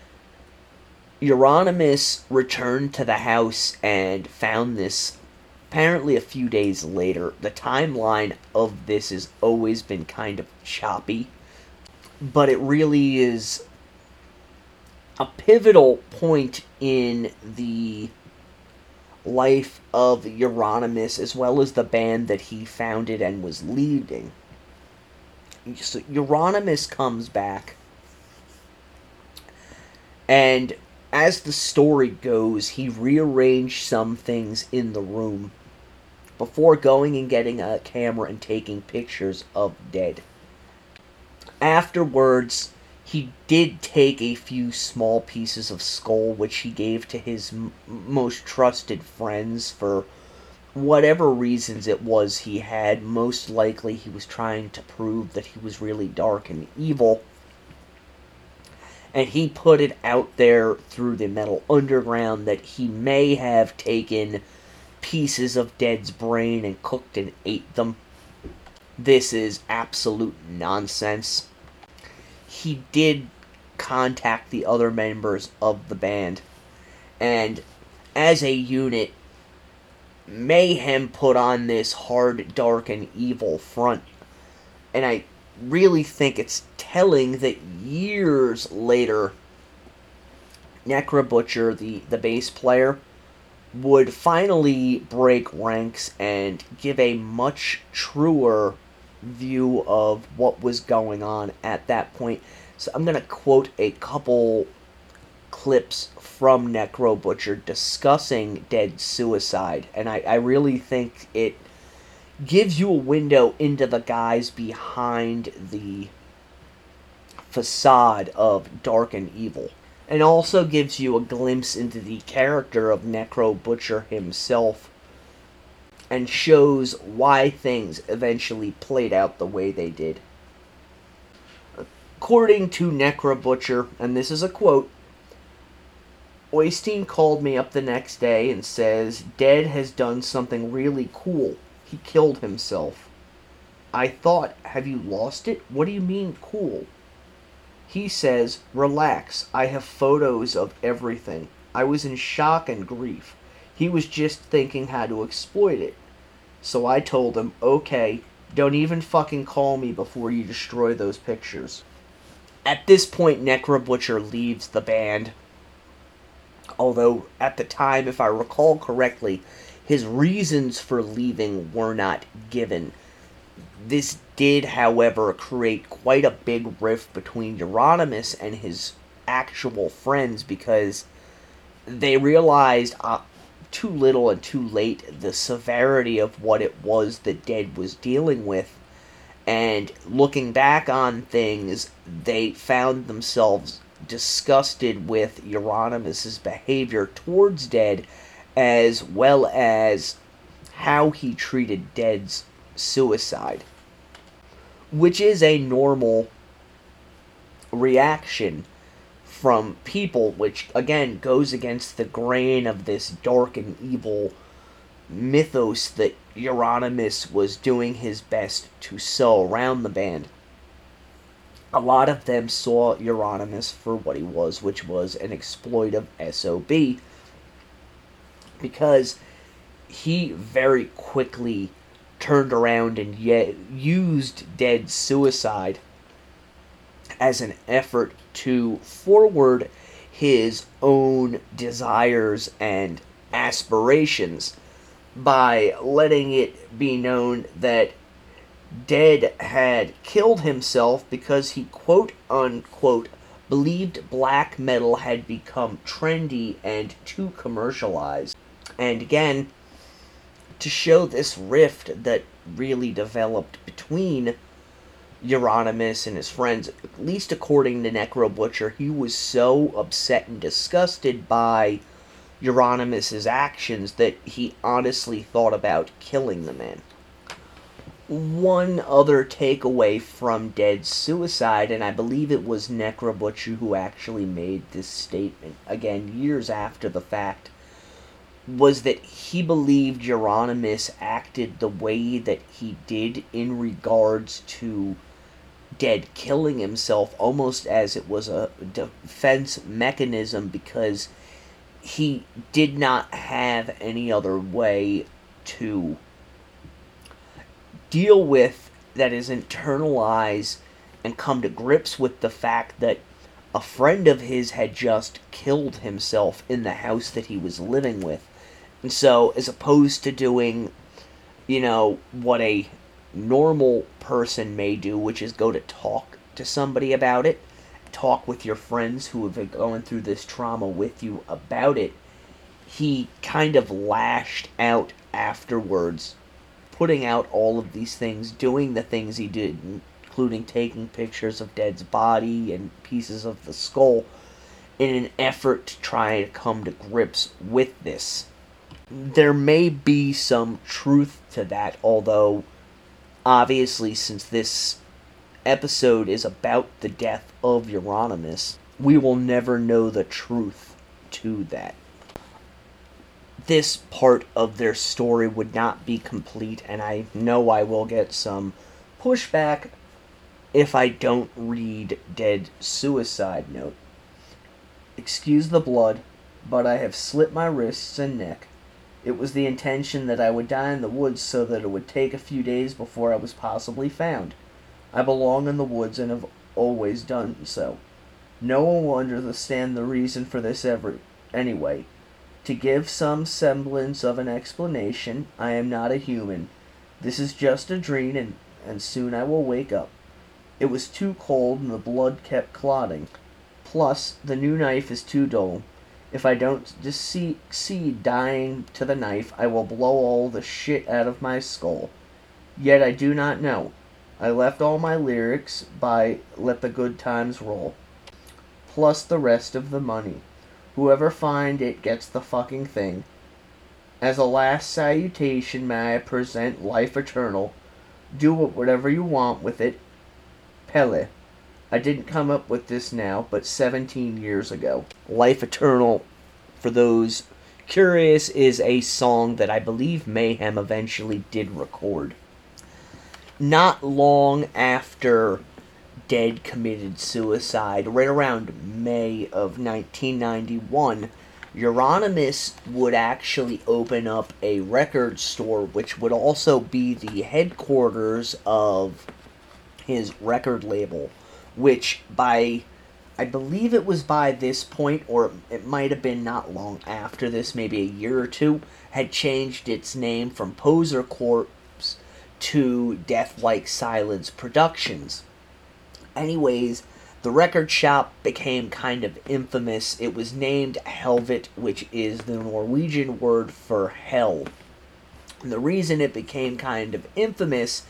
Euronymous returned to the house and found this apparently a few days later. The timeline of this has always been kind of choppy, but it really is a pivotal point in the life of Euronymous, as well as the band that he founded and was leading. So Euronymous comes back, and as the story goes, he rearranged some things in the room before going and getting a camera and taking pictures of Dead. Afterwards, he did take a few small pieces of skull, which he gave to his most trusted friends for whatever reasons it was he had. Most likely he was trying to prove that he was really dark and evil. And he put it out there through the Metal Underground that he may have taken pieces of Dead's brain and cooked and ate them. This is absolute nonsense. He did contact the other members of the band, and as a unit, Mayhem put on this hard, dark, and evil front. And I really think it's telling that years later, Necro Butcher, the bass player, would finally break ranks and give a much truer view of what was going on at that point. So I'm going to quote a couple clips from Necro Butcher discussing Dead's suicide, and I really think it gives you a window into the guys behind the facade of dark and evil, and also gives you a glimpse into the character of Necro Butcher himself, and shows why things eventually played out the way they did. According to Necro Butcher, and this is a quote, "Oystein called me up the next day and says, 'Dead has done something really cool. He killed himself.' I thought, 'Have you lost it? What do you mean, cool?' He says, 'Relax, I have photos of everything.' I was in shock and grief. He was just thinking how to exploit it. So I told him, okay, don't even fucking call me before you destroy those pictures." At this point, Necro Butcher leaves the band. Although, at the time, if I recall correctly, his reasons for leaving were not given. This did, however, create quite a big rift between Euronymous and his actual friends, because they realized too little and too late the severity of what it was that Dead was dealing with. And looking back on things, they found themselves disgusted with Euronymous' behavior towards Dead, as well as how he treated Dead's suicide, which is a normal reaction from people, which again goes against the grain of this dark and evil mythos that Euronymous was doing his best to sow around the band. A lot of them saw Euronymous for what he was, which was an exploitive SOB, because he very quickly turned around and used Dead's suicide as an effort to forward his own desires and aspirations by letting it be known that Dead had killed himself because he quote-unquote believed black metal had become trendy and too commercialized. And again, to show this rift that really developed between Euronymous and his friends, at least according to Necro Butcher, he was so upset and disgusted by Euronymous' actions that he honestly thought about killing the man. One other takeaway from Dead's suicide, and I believe it was Necro Butcher who actually made this statement, again, years after the fact, was that he believed Euronymous acted the way that he did in regards to Dead killing himself, almost as it was a defense mechanism, because he did not have any other way to deal with, that is, internalize and come to grips with the fact that a friend of his had just killed himself in the house that he was living with. And so, as opposed to doing, what a normal person may do, which is go to talk to somebody about it, talk with your friends who have been going through this trauma with you about it, he kind of lashed out afterwards, putting out all of these things, doing the things he did, including taking pictures of Dead's body and pieces of the skull, in an effort to try to come to grips with this. There may be some truth to that, although obviously, since this episode is about the death of Euronymous, we will never know the truth to that. This part of their story would not be complete, and I know I will get some pushback if I don't read Dead's suicide note. Excuse the blood, but I have slit my wrists and neck. It was the intention that I would die in the woods so that it would take a few days before I was possibly found. I belong in the woods and have always done so. No one will understand the reason for this anyway. To give some semblance of an explanation, I am not a human. This is just a dream, and soon I will wake up. It was too cold and the blood kept clotting. Plus, the new knife is too dull. If I don't succeed dying to the knife, I will blow all the shit out of my skull. Yet I do not know. I left all my lyrics by Let the Good Times Roll, plus the rest of the money. Whoever finds it gets the fucking thing. As a last salutation, may I present Life Eternal. Do whatever you want with it. Pele. I didn't come up with this now, but 17 years ago. Life Eternal, for those curious, is a song that I believe Mayhem eventually did record. Not long after Dead committed suicide, right around May of 1991, Euronymous would actually open up a record store, which would also be the headquarters of his record label, which I believe it was by this point, or it might have been not long after this, maybe a year or two, had changed its name from Poser Corps to Death Like Silence Productions. Anyways, the record shop became kind of infamous. It was named Helvet, which is the Norwegian word for hell. And the reason it became kind of infamous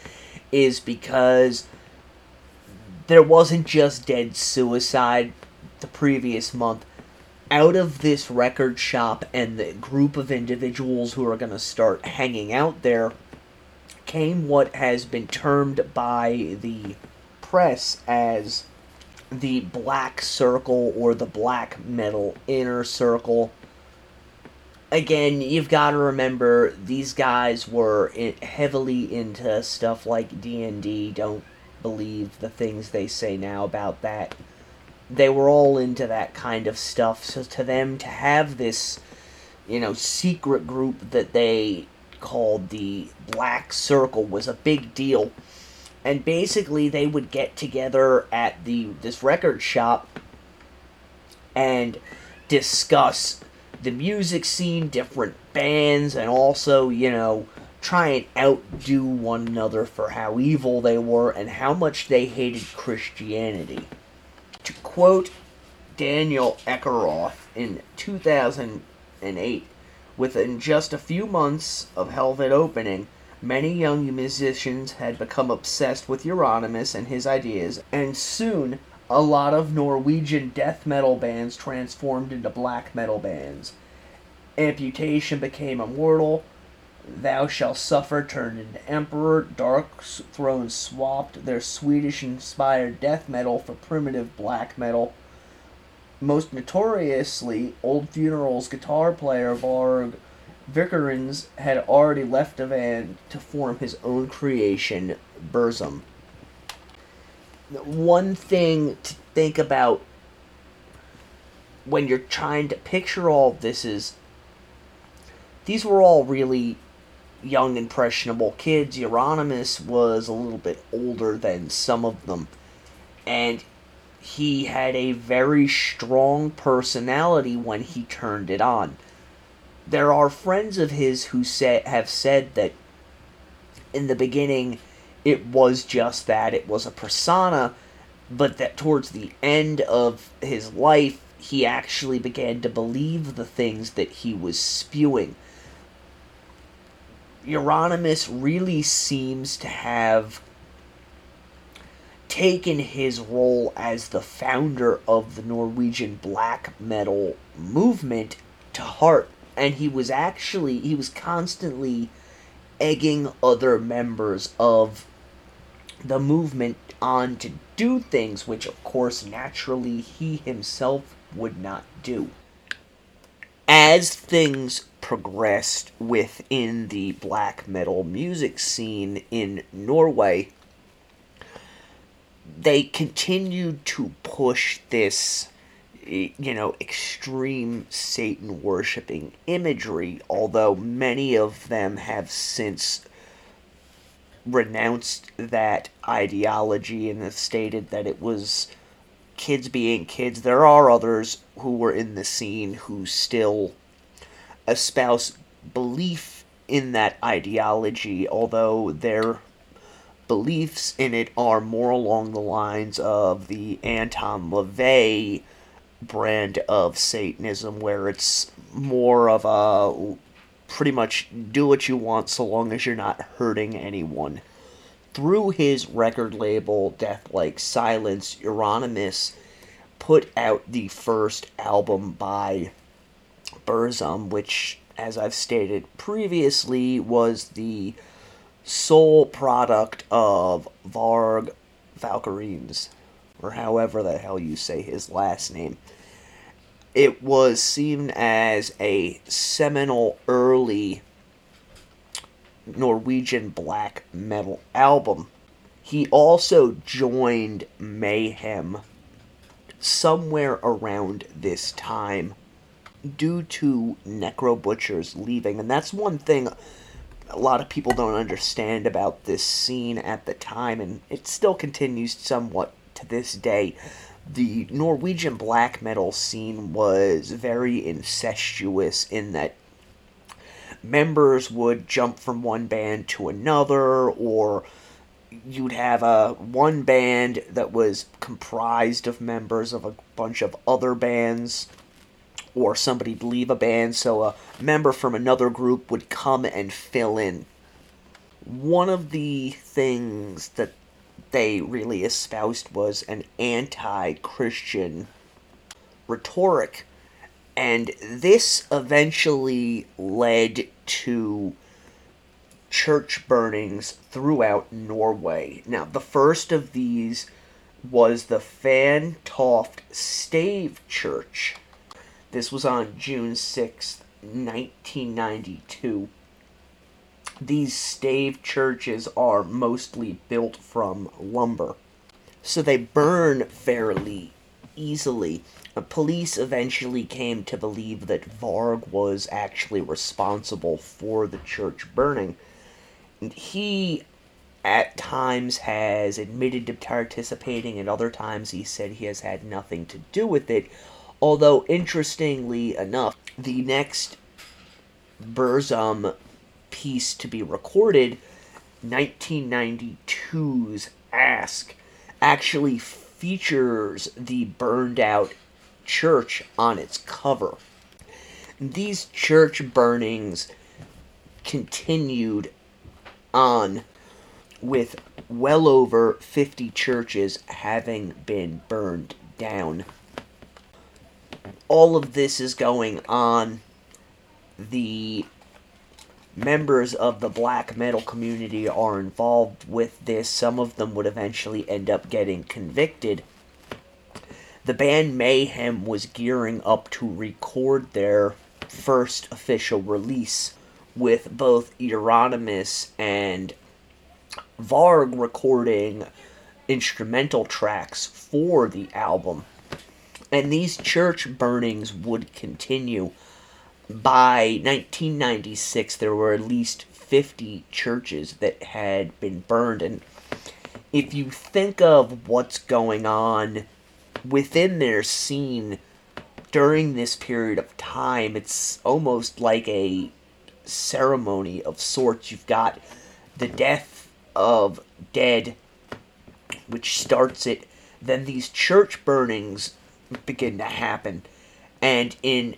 is because there wasn't just dead suicide the previous month. Out of this record shop and the group of individuals who are going to start hanging out there came what has been termed by the press as the Black Circle or the Black Metal Inner Circle. Again, you've got to remember, these guys were heavily into stuff like D&D. Don't believe the things they say now about that. They were all into that kind of stuff, so to them, to have this, secret group that they called the Black Circle was a big deal. And basically, they would get together at this record shop and discuss the music scene, different bands, and also, try and outdo one another for how evil they were and how much they hated Christianity. To quote Daniel Eckeroth in 2008, within just a few months of Helvet opening, many young musicians had become obsessed with Euronymous and his ideas, and soon a lot of Norwegian death metal bands transformed into black metal bands. Amputation became immortal, Thou Shalt Suffer turned into Emperor, Dark Throne swapped their Swedish-inspired death metal for primitive black metal. Most notoriously, Old Funeral's guitar player Varg Vikernes had already left the band to form his own creation, Burzum. One thing to think about when you're trying to picture all of this is, these were all really young, impressionable kids. Euronymous was a little bit older than some of them, and he had a very strong personality when he turned it on. There are friends of his who have said that in the beginning it was just that, it was a persona, but that towards the end of his life he actually began to believe the things that he was spewing. Euronymous really seems to have taken his role as the founder of the Norwegian black metal movement to heart, and he was constantly egging other members of the movement on to do things which, of course, naturally he himself would not do. As things progressed within the black metal music scene in Norway, they continued to push this, extreme Satan-worshipping imagery, although many of them have since renounced that ideology and have stated that it was kids being kids. There are others who were in the scene who still espouse belief in that ideology, although their beliefs in it are more along the lines of the Anton LaVey brand of Satanism, where it's more of a pretty much do what you want so long as you're not hurting anyone. Through his record label, Death Like Silence, Euronymous put out the first album by Burzum, which, as I've stated previously, was the sole product of Varg Vikernes, or however the hell you say his last name. It was seen as a seminal early Norwegian black metal album. He also joined Mayhem somewhere around this time due to Necro Butcher's leaving, and that's one thing a lot of people don't understand about this scene at the time, and it still continues somewhat to this day. The Norwegian black metal scene was very incestuous in that members would jump from one band to another, or you'd have one band that was comprised of members of a bunch of other bands, or somebody'd leave a band, so a member from another group would come and fill in. One of the things that they really espoused was an anti-Christian rhetoric, and this eventually led to church burnings throughout Norway. Now, the first of these was the Fantoft Stave Church. This was on June 6th, 1992. These stave churches are mostly built from lumber, so they burn fairly easily. Police eventually came to believe that Varg was actually responsible for the church burning. He, at times, has admitted to participating, and other times he said he has had nothing to do with it. Although, interestingly enough, the next Burzum piece to be recorded, 1992's Ask, actually features the burned out church on its cover. These church burnings continued on, with well over 50 churches having been burned down. All of this is going on. The members of the black metal community are involved with this. Some of them would eventually end up getting convicted. The band Mayhem was gearing up to record their first official release, with both Euronymous and Varg recording instrumental tracks for the album. And these church burnings would continue. By 1996, there were at least 50 churches that had been burned. And if you think of what's going on within their scene during this period of time, it's almost like a ceremony of sorts. You've got the death of Dead, which starts it. Then these church burnings begin to happen. And in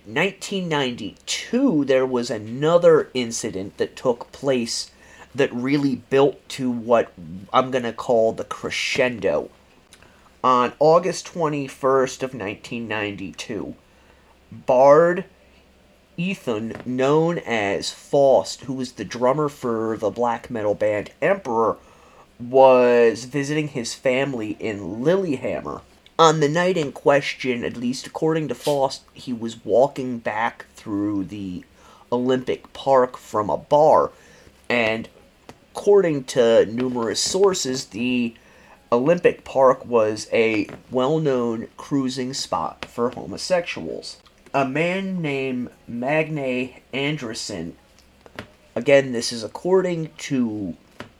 1992, there was another incident that took place that really built to what I'm going to call the crescendo. On August 21st of 1992, Bard Ethan, known as Faust, who was the drummer for the black metal band Emperor, was visiting his family in Lillehammer. On the night in question, at least according to Faust, he was walking back through the Olympic Park from a bar, and according to numerous sources, the Olympic Park was a well-known cruising spot for homosexuals. A man named Magne Andresen, again this is according to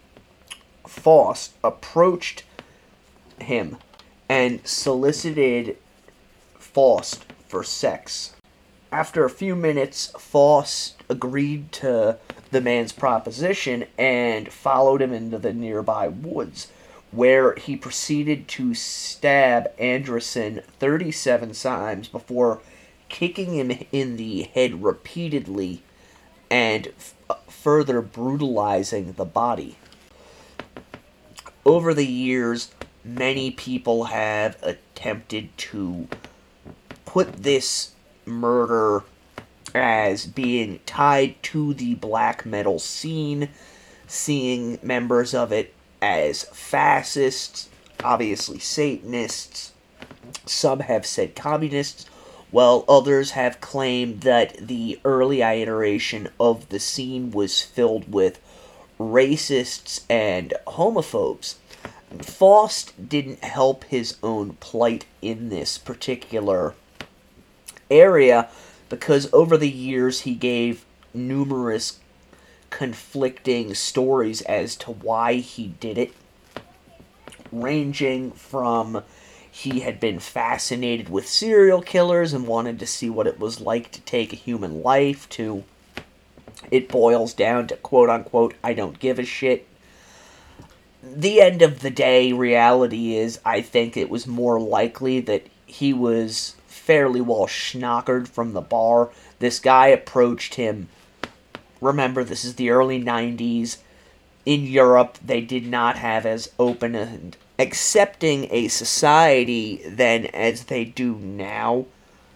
Faust, approached him and solicited Faust for sex. After a few minutes, Faust agreed to the man's proposition and followed him into the nearby woods, where he proceeded to stab Andresen 37 times before kicking him in the head repeatedly and further brutalizing the body. Over the years, many people have attempted to put this murder as being tied to the black metal scene, seeing members of it as fascists, obviously Satanists. Some have said communists, while others have claimed that the early iteration of the scene was filled with racists and homophobes. Faust didn't help his own plight in this particular area, because over the years he gave numerous conflicting stories as to why he did it, ranging from he had been fascinated with serial killers and wanted to see what it was like to take a human life, to it boils down to quote-unquote, I don't give a shit. The end of the day, reality is, I think it was more likely that he was fairly well schnockered from the bar. This guy approached him. Remember, this is the early 90s. in Europe, they did not have as open and accepting a society then as they do now.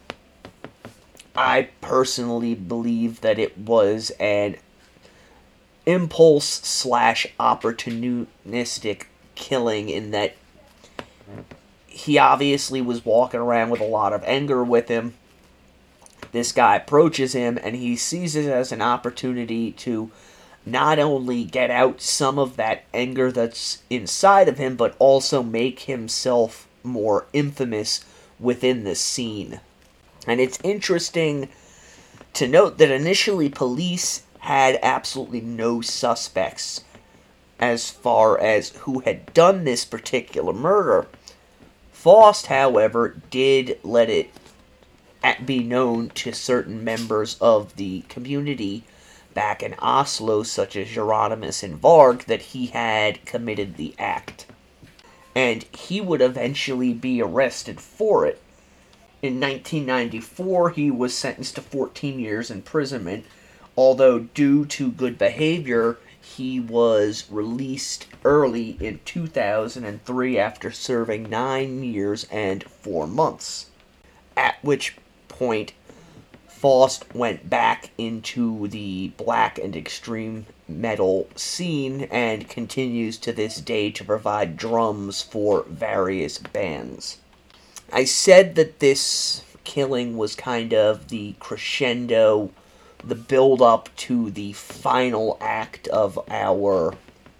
I personally believe that it was an impulse slash opportunistic killing, in that he obviously was walking around with a lot of anger with him. This guy approaches him, and he sees it as an opportunity to not only get out some of that anger that's inside of him, but also make himself more infamous within the scene. And it's interesting to note that initially police had absolutely no suspects as far as who had done this particular murder. Faust, however, did let it be known to certain members of the community back in Oslo, such as Euronymous and Varg, that he had committed the act. And he would eventually be arrested for it. In 1994, he was sentenced to 14 years imprisonment, although due to good behavior, he was released early in 2003 after serving 9 years and 4 months. At which point, Faust went back into the black and extreme metal scene and continues to this day to provide drums for various bands. I said that this killing was kind of the crescendo, the build-up to the final act of our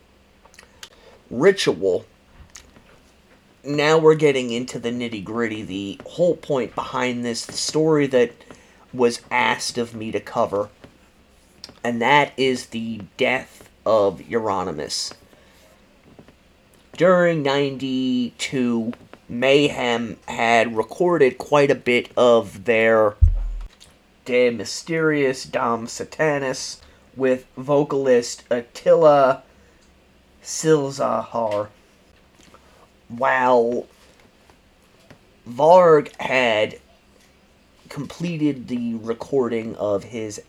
ritual. Now we're getting into the nitty-gritty, the whole point behind this, the story that was asked of me to cover, and that is the death of Euronymous. During 92, Mayhem had recorded quite a bit of their De Mysteriis Dom Satanis with vocalist Attila Silzahar, while Varg had completed the recording of his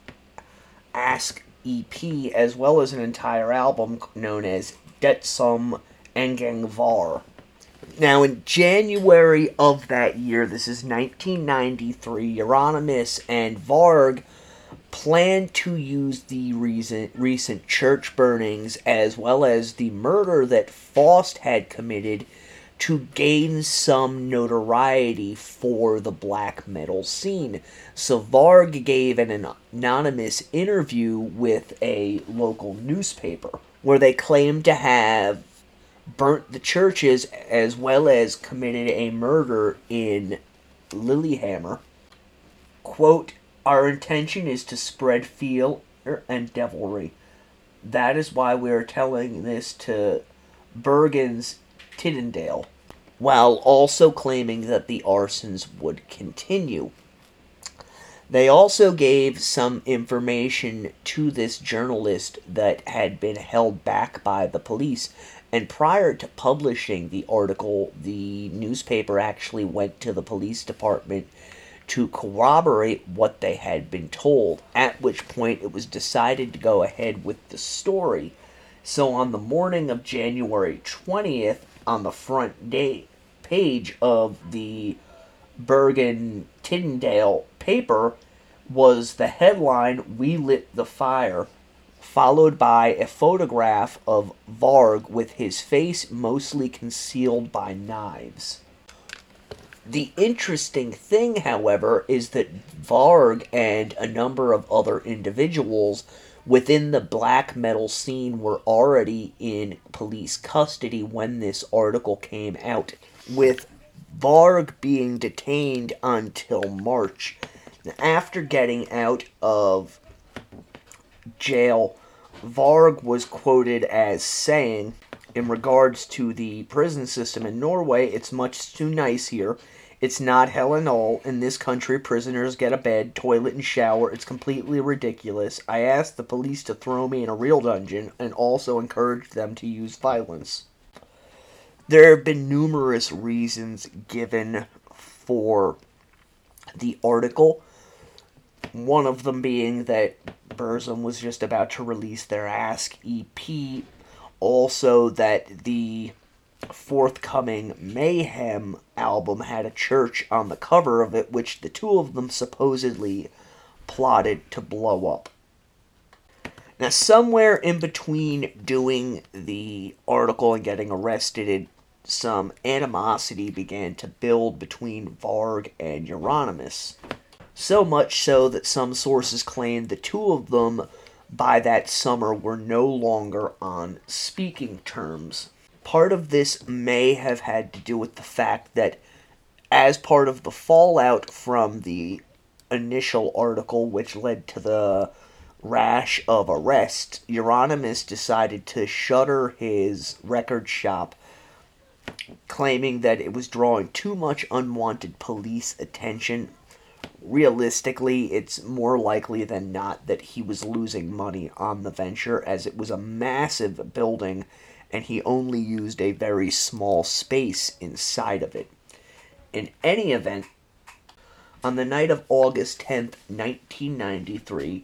Ask EP, as well as an entire album known as Det som en gang var. Now, in January of that year, this is 1993, Euronymous and Varg planned to use the recent church burnings, as well as the murder that Faust had committed, to gain some notoriety for the black metal scene. So Varg gave an anonymous interview with a local newspaper, where they claimed to have burnt the churches as well as committed a murder in Lillehammer. Quote, "Our intention is to spread fear and devilry. That is why we are telling this to Bergen's Tittendale," while also claiming that the arsons would continue. They also gave some information to this journalist that had been held back by the police, and prior to publishing the article, the newspaper actually went to the police department to corroborate what they had been told, at which point it was decided to go ahead with the story. So on the morning of January 20th, on the front page of the Bergen Tittendale paper was the headline, "We Lit the Fire," followed by a photograph of Varg with his face mostly concealed by knives. The interesting thing, however, is that Varg and a number of other individuals within the black metal scene were already in police custody when this article came out, with Varg being detained until March. After getting out of jail, Varg was quoted as saying, in regards to the prison system in Norway, "It's much too nice here. It's not hell and all. In this country, prisoners get a bed, toilet, and shower. It's completely ridiculous. I asked the police to throw me in a real dungeon and also encouraged them to use violence." There have been numerous reasons given for the article. One of them being that Burzum was just about to release their Ask EP, Also, that the forthcoming Mayhem album had a church on the cover of it, which the two of them supposedly plotted to blow up. Now, somewhere in between doing the article and getting arrested, some animosity began to build between Varg and Euronymous. So much so that some sources claim the two of them, by that summer, were no longer on speaking terms. Part of this may have had to do with the fact that, as part of the fallout from the initial article, which led to the rash of arrests, Euronymous decided to shutter his record shop, claiming that it was drawing too much unwanted police attention. Realistically, it's more likely than not that he was losing money on the venture, as it was a massive building and he only used a very small space inside of it. In any event, on the night of August 10th, 1993,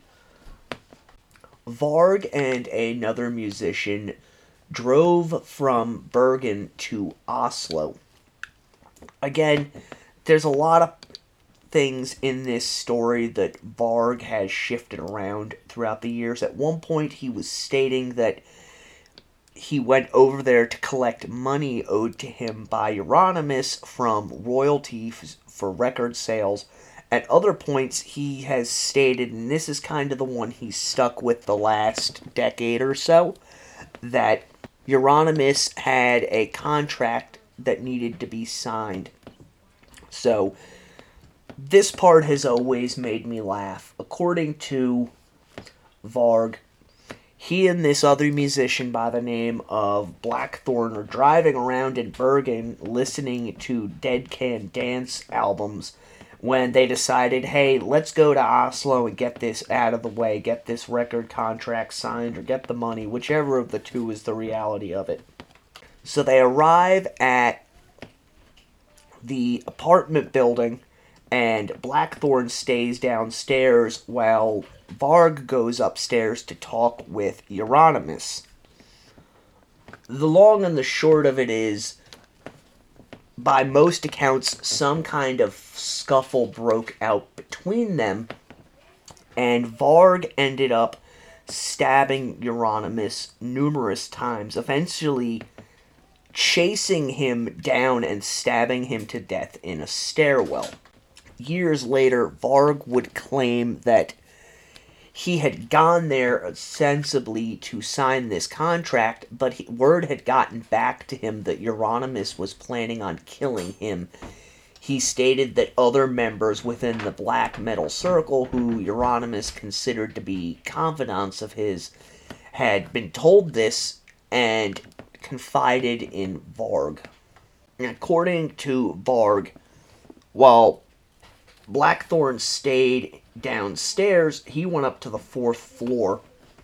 Varg and another musician drove from Bergen to Oslo. Again, there's a lot of things in this story that Varg has shifted around throughout the years. At one point, he was stating that he went over there to collect money owed to him by Euronymous from royalties for record sales. At other points, he has stated, and this is kind of the one he's stuck with the last decade or so, that Euronymous had a contract that needed to be signed. So, this part has always made me laugh. According to Varg, he and this other musician by the name of Blackthorn are driving around in Bergen listening to Dead Can Dance albums when they decided, hey, let's go to Oslo and get this out of the way, get this record contract signed, or get the money, whichever of the two is the reality of it. So they arrive at the apartment building, and Blackthorn stays downstairs while Varg goes upstairs to talk with Euronymous. The long and the short of it is, by most accounts, some kind of scuffle broke out between them, and Varg ended up stabbing Euronymous numerous times, eventually chasing him down and stabbing him to death in a stairwell. Years later, Varg would claim that he had gone there ostensibly to sign this contract, but word had gotten back to him that Euronymous was planning on killing him. He stated that other members within the black metal circle, who Euronymous considered to be confidants of his, had been told this and confided in Varg. And according to Varg, while Blackthorn stayed downstairs, he went up to the 4th floor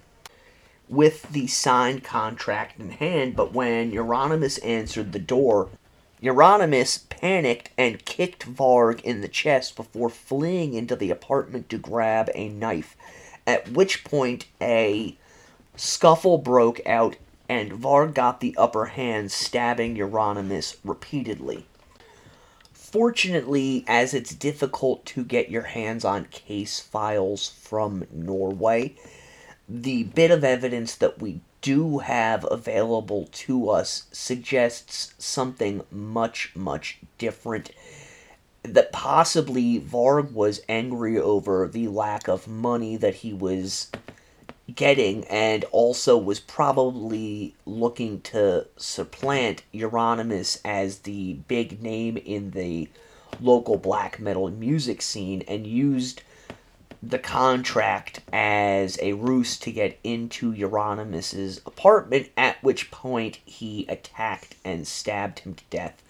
with the signed contract in hand, but when Euronymous answered the door, Euronymous panicked and kicked Varg in the chest before fleeing into the apartment to grab a knife, at which point a scuffle broke out and Varg got the upper hand, stabbing Euronymous repeatedly. Fortunately, as it's difficult to get your hands on case files from Norway, the bit of evidence that we do have available to us suggests something much, much different. That possibly Varg was angry over the lack of money that he was getting, and also was probably looking to supplant Euronymous as the big name in the local black metal music scene, and used the contract as a ruse to get into Euronymous' apartment, at which point he attacked and stabbed him to death.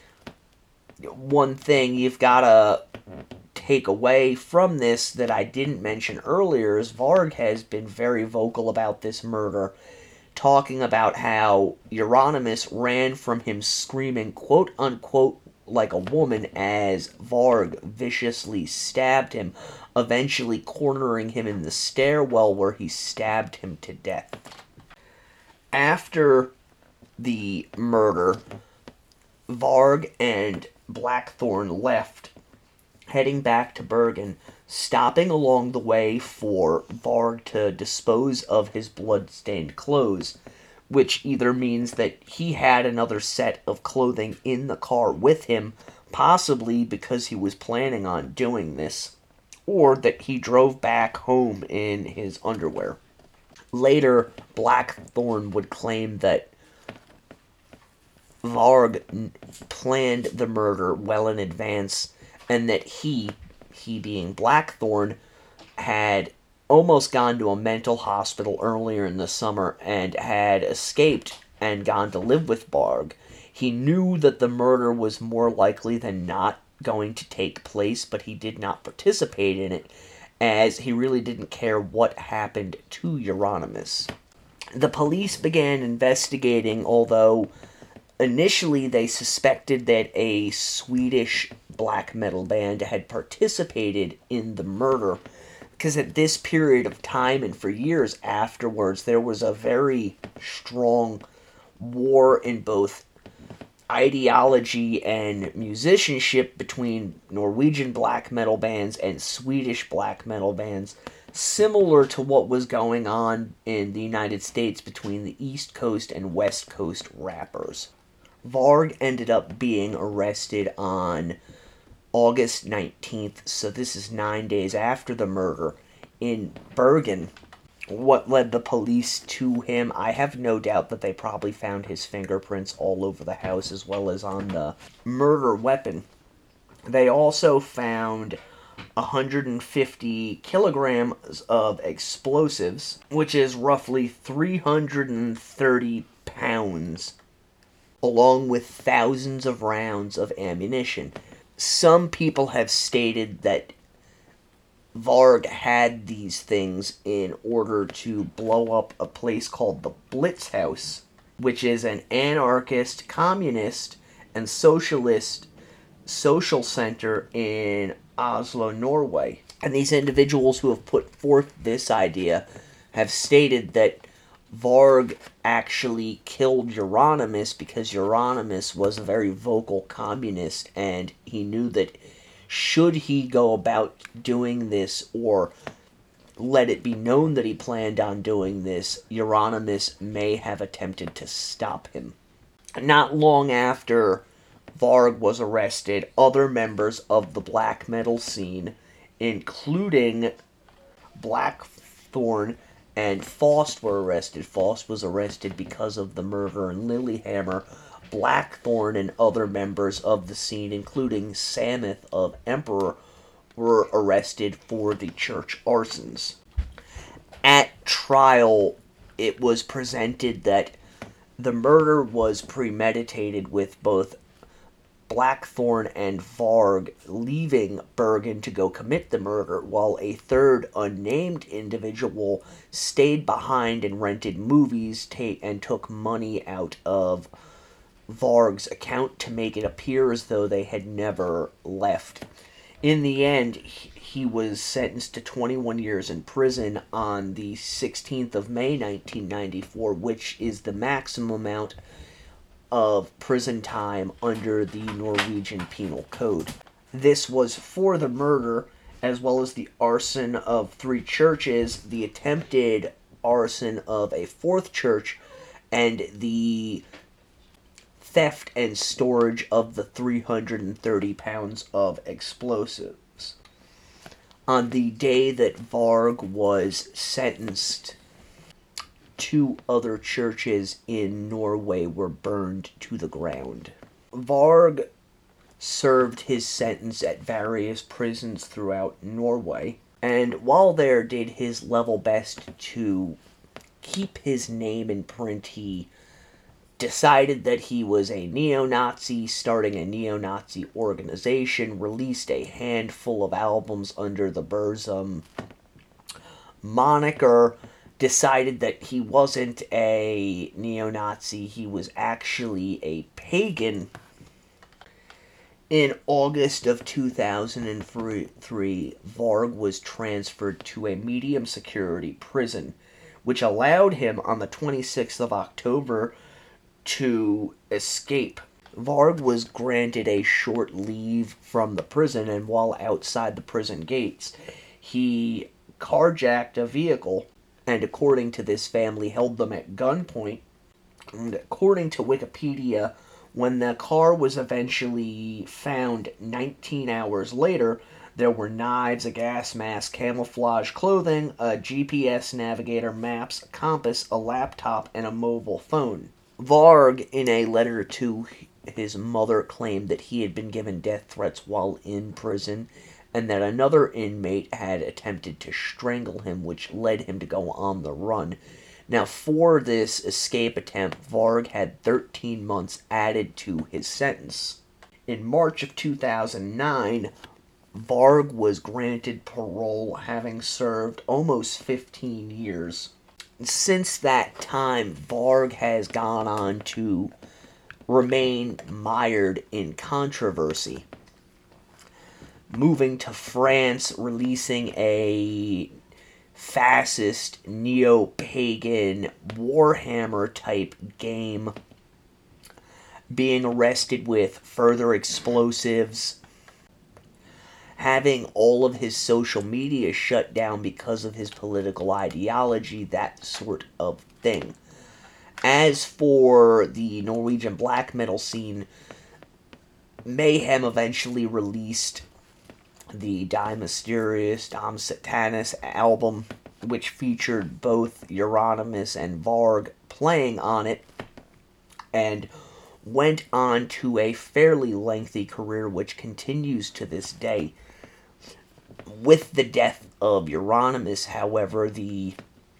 One thing you've gotta take away from this that I didn't mention earlier is Varg has been very vocal about this murder, talking about how Euronymous ran from him screaming quote-unquote like a woman as Varg viciously stabbed him, eventually cornering him in the stairwell where he stabbed him to death. After the murder, Varg and Blackthorne left, heading back to Bergen, stopping along the way for Varg to dispose of his blood-stained clothes, which either means that he had another set of clothing in the car with him, possibly because he was planning on doing this, or that he drove back home in his underwear. Later, Blackthorne would claim that Varg planned the murder well in advance, and that he being Blackthorne, had almost gone to a mental hospital earlier in the summer and had escaped and gone to live with Varg. He knew that the murder was more likely than not going to take place, but he did not participate in it, as he really didn't care what happened to Euronymous. The police began investigating, although initially they suspected that a Swedish black metal band had participated in the murder, because at this period of time and for years afterwards, there was a very strong war in both ideology and musicianship between Norwegian black metal bands and Swedish black metal bands, similar to what was going on in the United States between the East Coast and West Coast rappers. Varg ended up being arrested on August 19th, so this is 9 days after the murder, in Bergen. What led the police to him? I have no doubt that they probably found his fingerprints all over the house, as well as on the murder weapon. They also found 150 kilograms of explosives, which is roughly 330 pounds, along with thousands of rounds of ammunition. Some people have stated that Varg had these things in order to blow up a place called the Blitz House, which is an anarchist, communist, and socialist social center in Oslo, Norway. And these individuals who have put forth this idea have stated that Varg actually killed Euronymous because Euronymous was a very vocal communist, and he knew that should he go about doing this or let it be known that he planned on doing this, Euronymous may have attempted to stop him. Not long after Varg was arrested, other members of the black metal scene, including Blackthorne and Faust, were arrested. Faust was arrested because of the murder in Lillehammer. Blackthorne and other members of the scene, including Samuth of Emperor, were arrested for the church arsons. At trial, it was presented that the murder was premeditated, with both Blackthorne and Varg leaving Bergen to go commit the murder, while a third unnamed individual stayed behind and rented movies and took money out of Varg's account to make it appear as though they had never left. In the end, he was sentenced to 21 years in prison on the 16th of May, 1994, which is the maximum amount of prison time under the Norwegian Penal Code. This was for the murder, as well as the arson of 3 churches, the attempted arson of a 4th church, and the theft and storage of the 330 pounds of explosives. On the day that Varg was sentenced, 2 other churches in Norway were burned to the ground. Varg served his sentence at various prisons throughout Norway, and while there did his level best to keep his name in print. He decided that he was a neo-Nazi, starting a neo-Nazi organization, released a handful of albums under the Burzum moniker, decided that he wasn't a neo-Nazi, he was actually a pagan. In August of 2003, Varg was transferred to a medium-security prison, which allowed him on the 26th of October to escape. Varg was granted a short leave from the prison, and while outside the prison gates, he carjacked a vehicle and, according to this family, held them at gunpoint. And according to Wikipedia, when the car was eventually found 19 hours later, there were knives, a gas mask, camouflage clothing, a GPS navigator, maps, a compass, a laptop, and a mobile phone. Varg, in a letter to his mother, claimed that he had been given death threats while in prison, and that another inmate had attempted to strangle him, which led him to go on the run. Now, for this escape attempt, Varg had 13 months added to his sentence. In March of 2009, Varg was granted parole, having served almost 15 years. Since that time, Varg has gone on to remain mired in controversy, moving to France, releasing a fascist, neo-pagan, Warhammer-type game, being arrested with further explosives, having all of his social media shut down because of his political ideology, that sort of thing. As for the Norwegian black metal scene, Mayhem eventually released the Die Mysterious, Dom Satanas album, which featured both Euronymous and Varg playing on it, and went on to a fairly lengthy career which continues to this day. With the death of Euronymous, however, the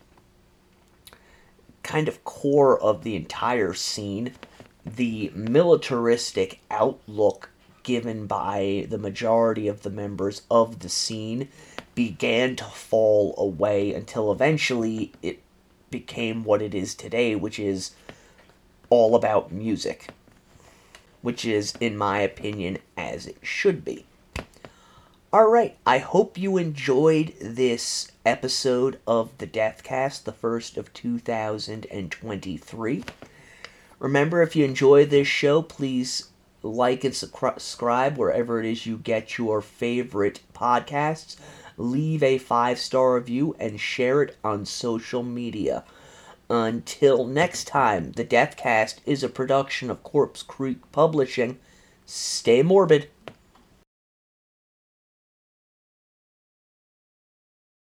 kind of core of the entire scene, the militaristic outlook given by the majority of the members of the scene, began to fall away until eventually it became what it is today, which is all about music. Which is, in my opinion, as it should be. Alright, I hope you enjoyed this episode of the Deathcast, the first of 2023. Remember, if you enjoy this show, please like and subscribe wherever it is you get your favorite podcasts. Leave a 5-star review and share it on social media. Until next time, the Deathcast is a production of Corpse Creek Publishing. Stay morbid.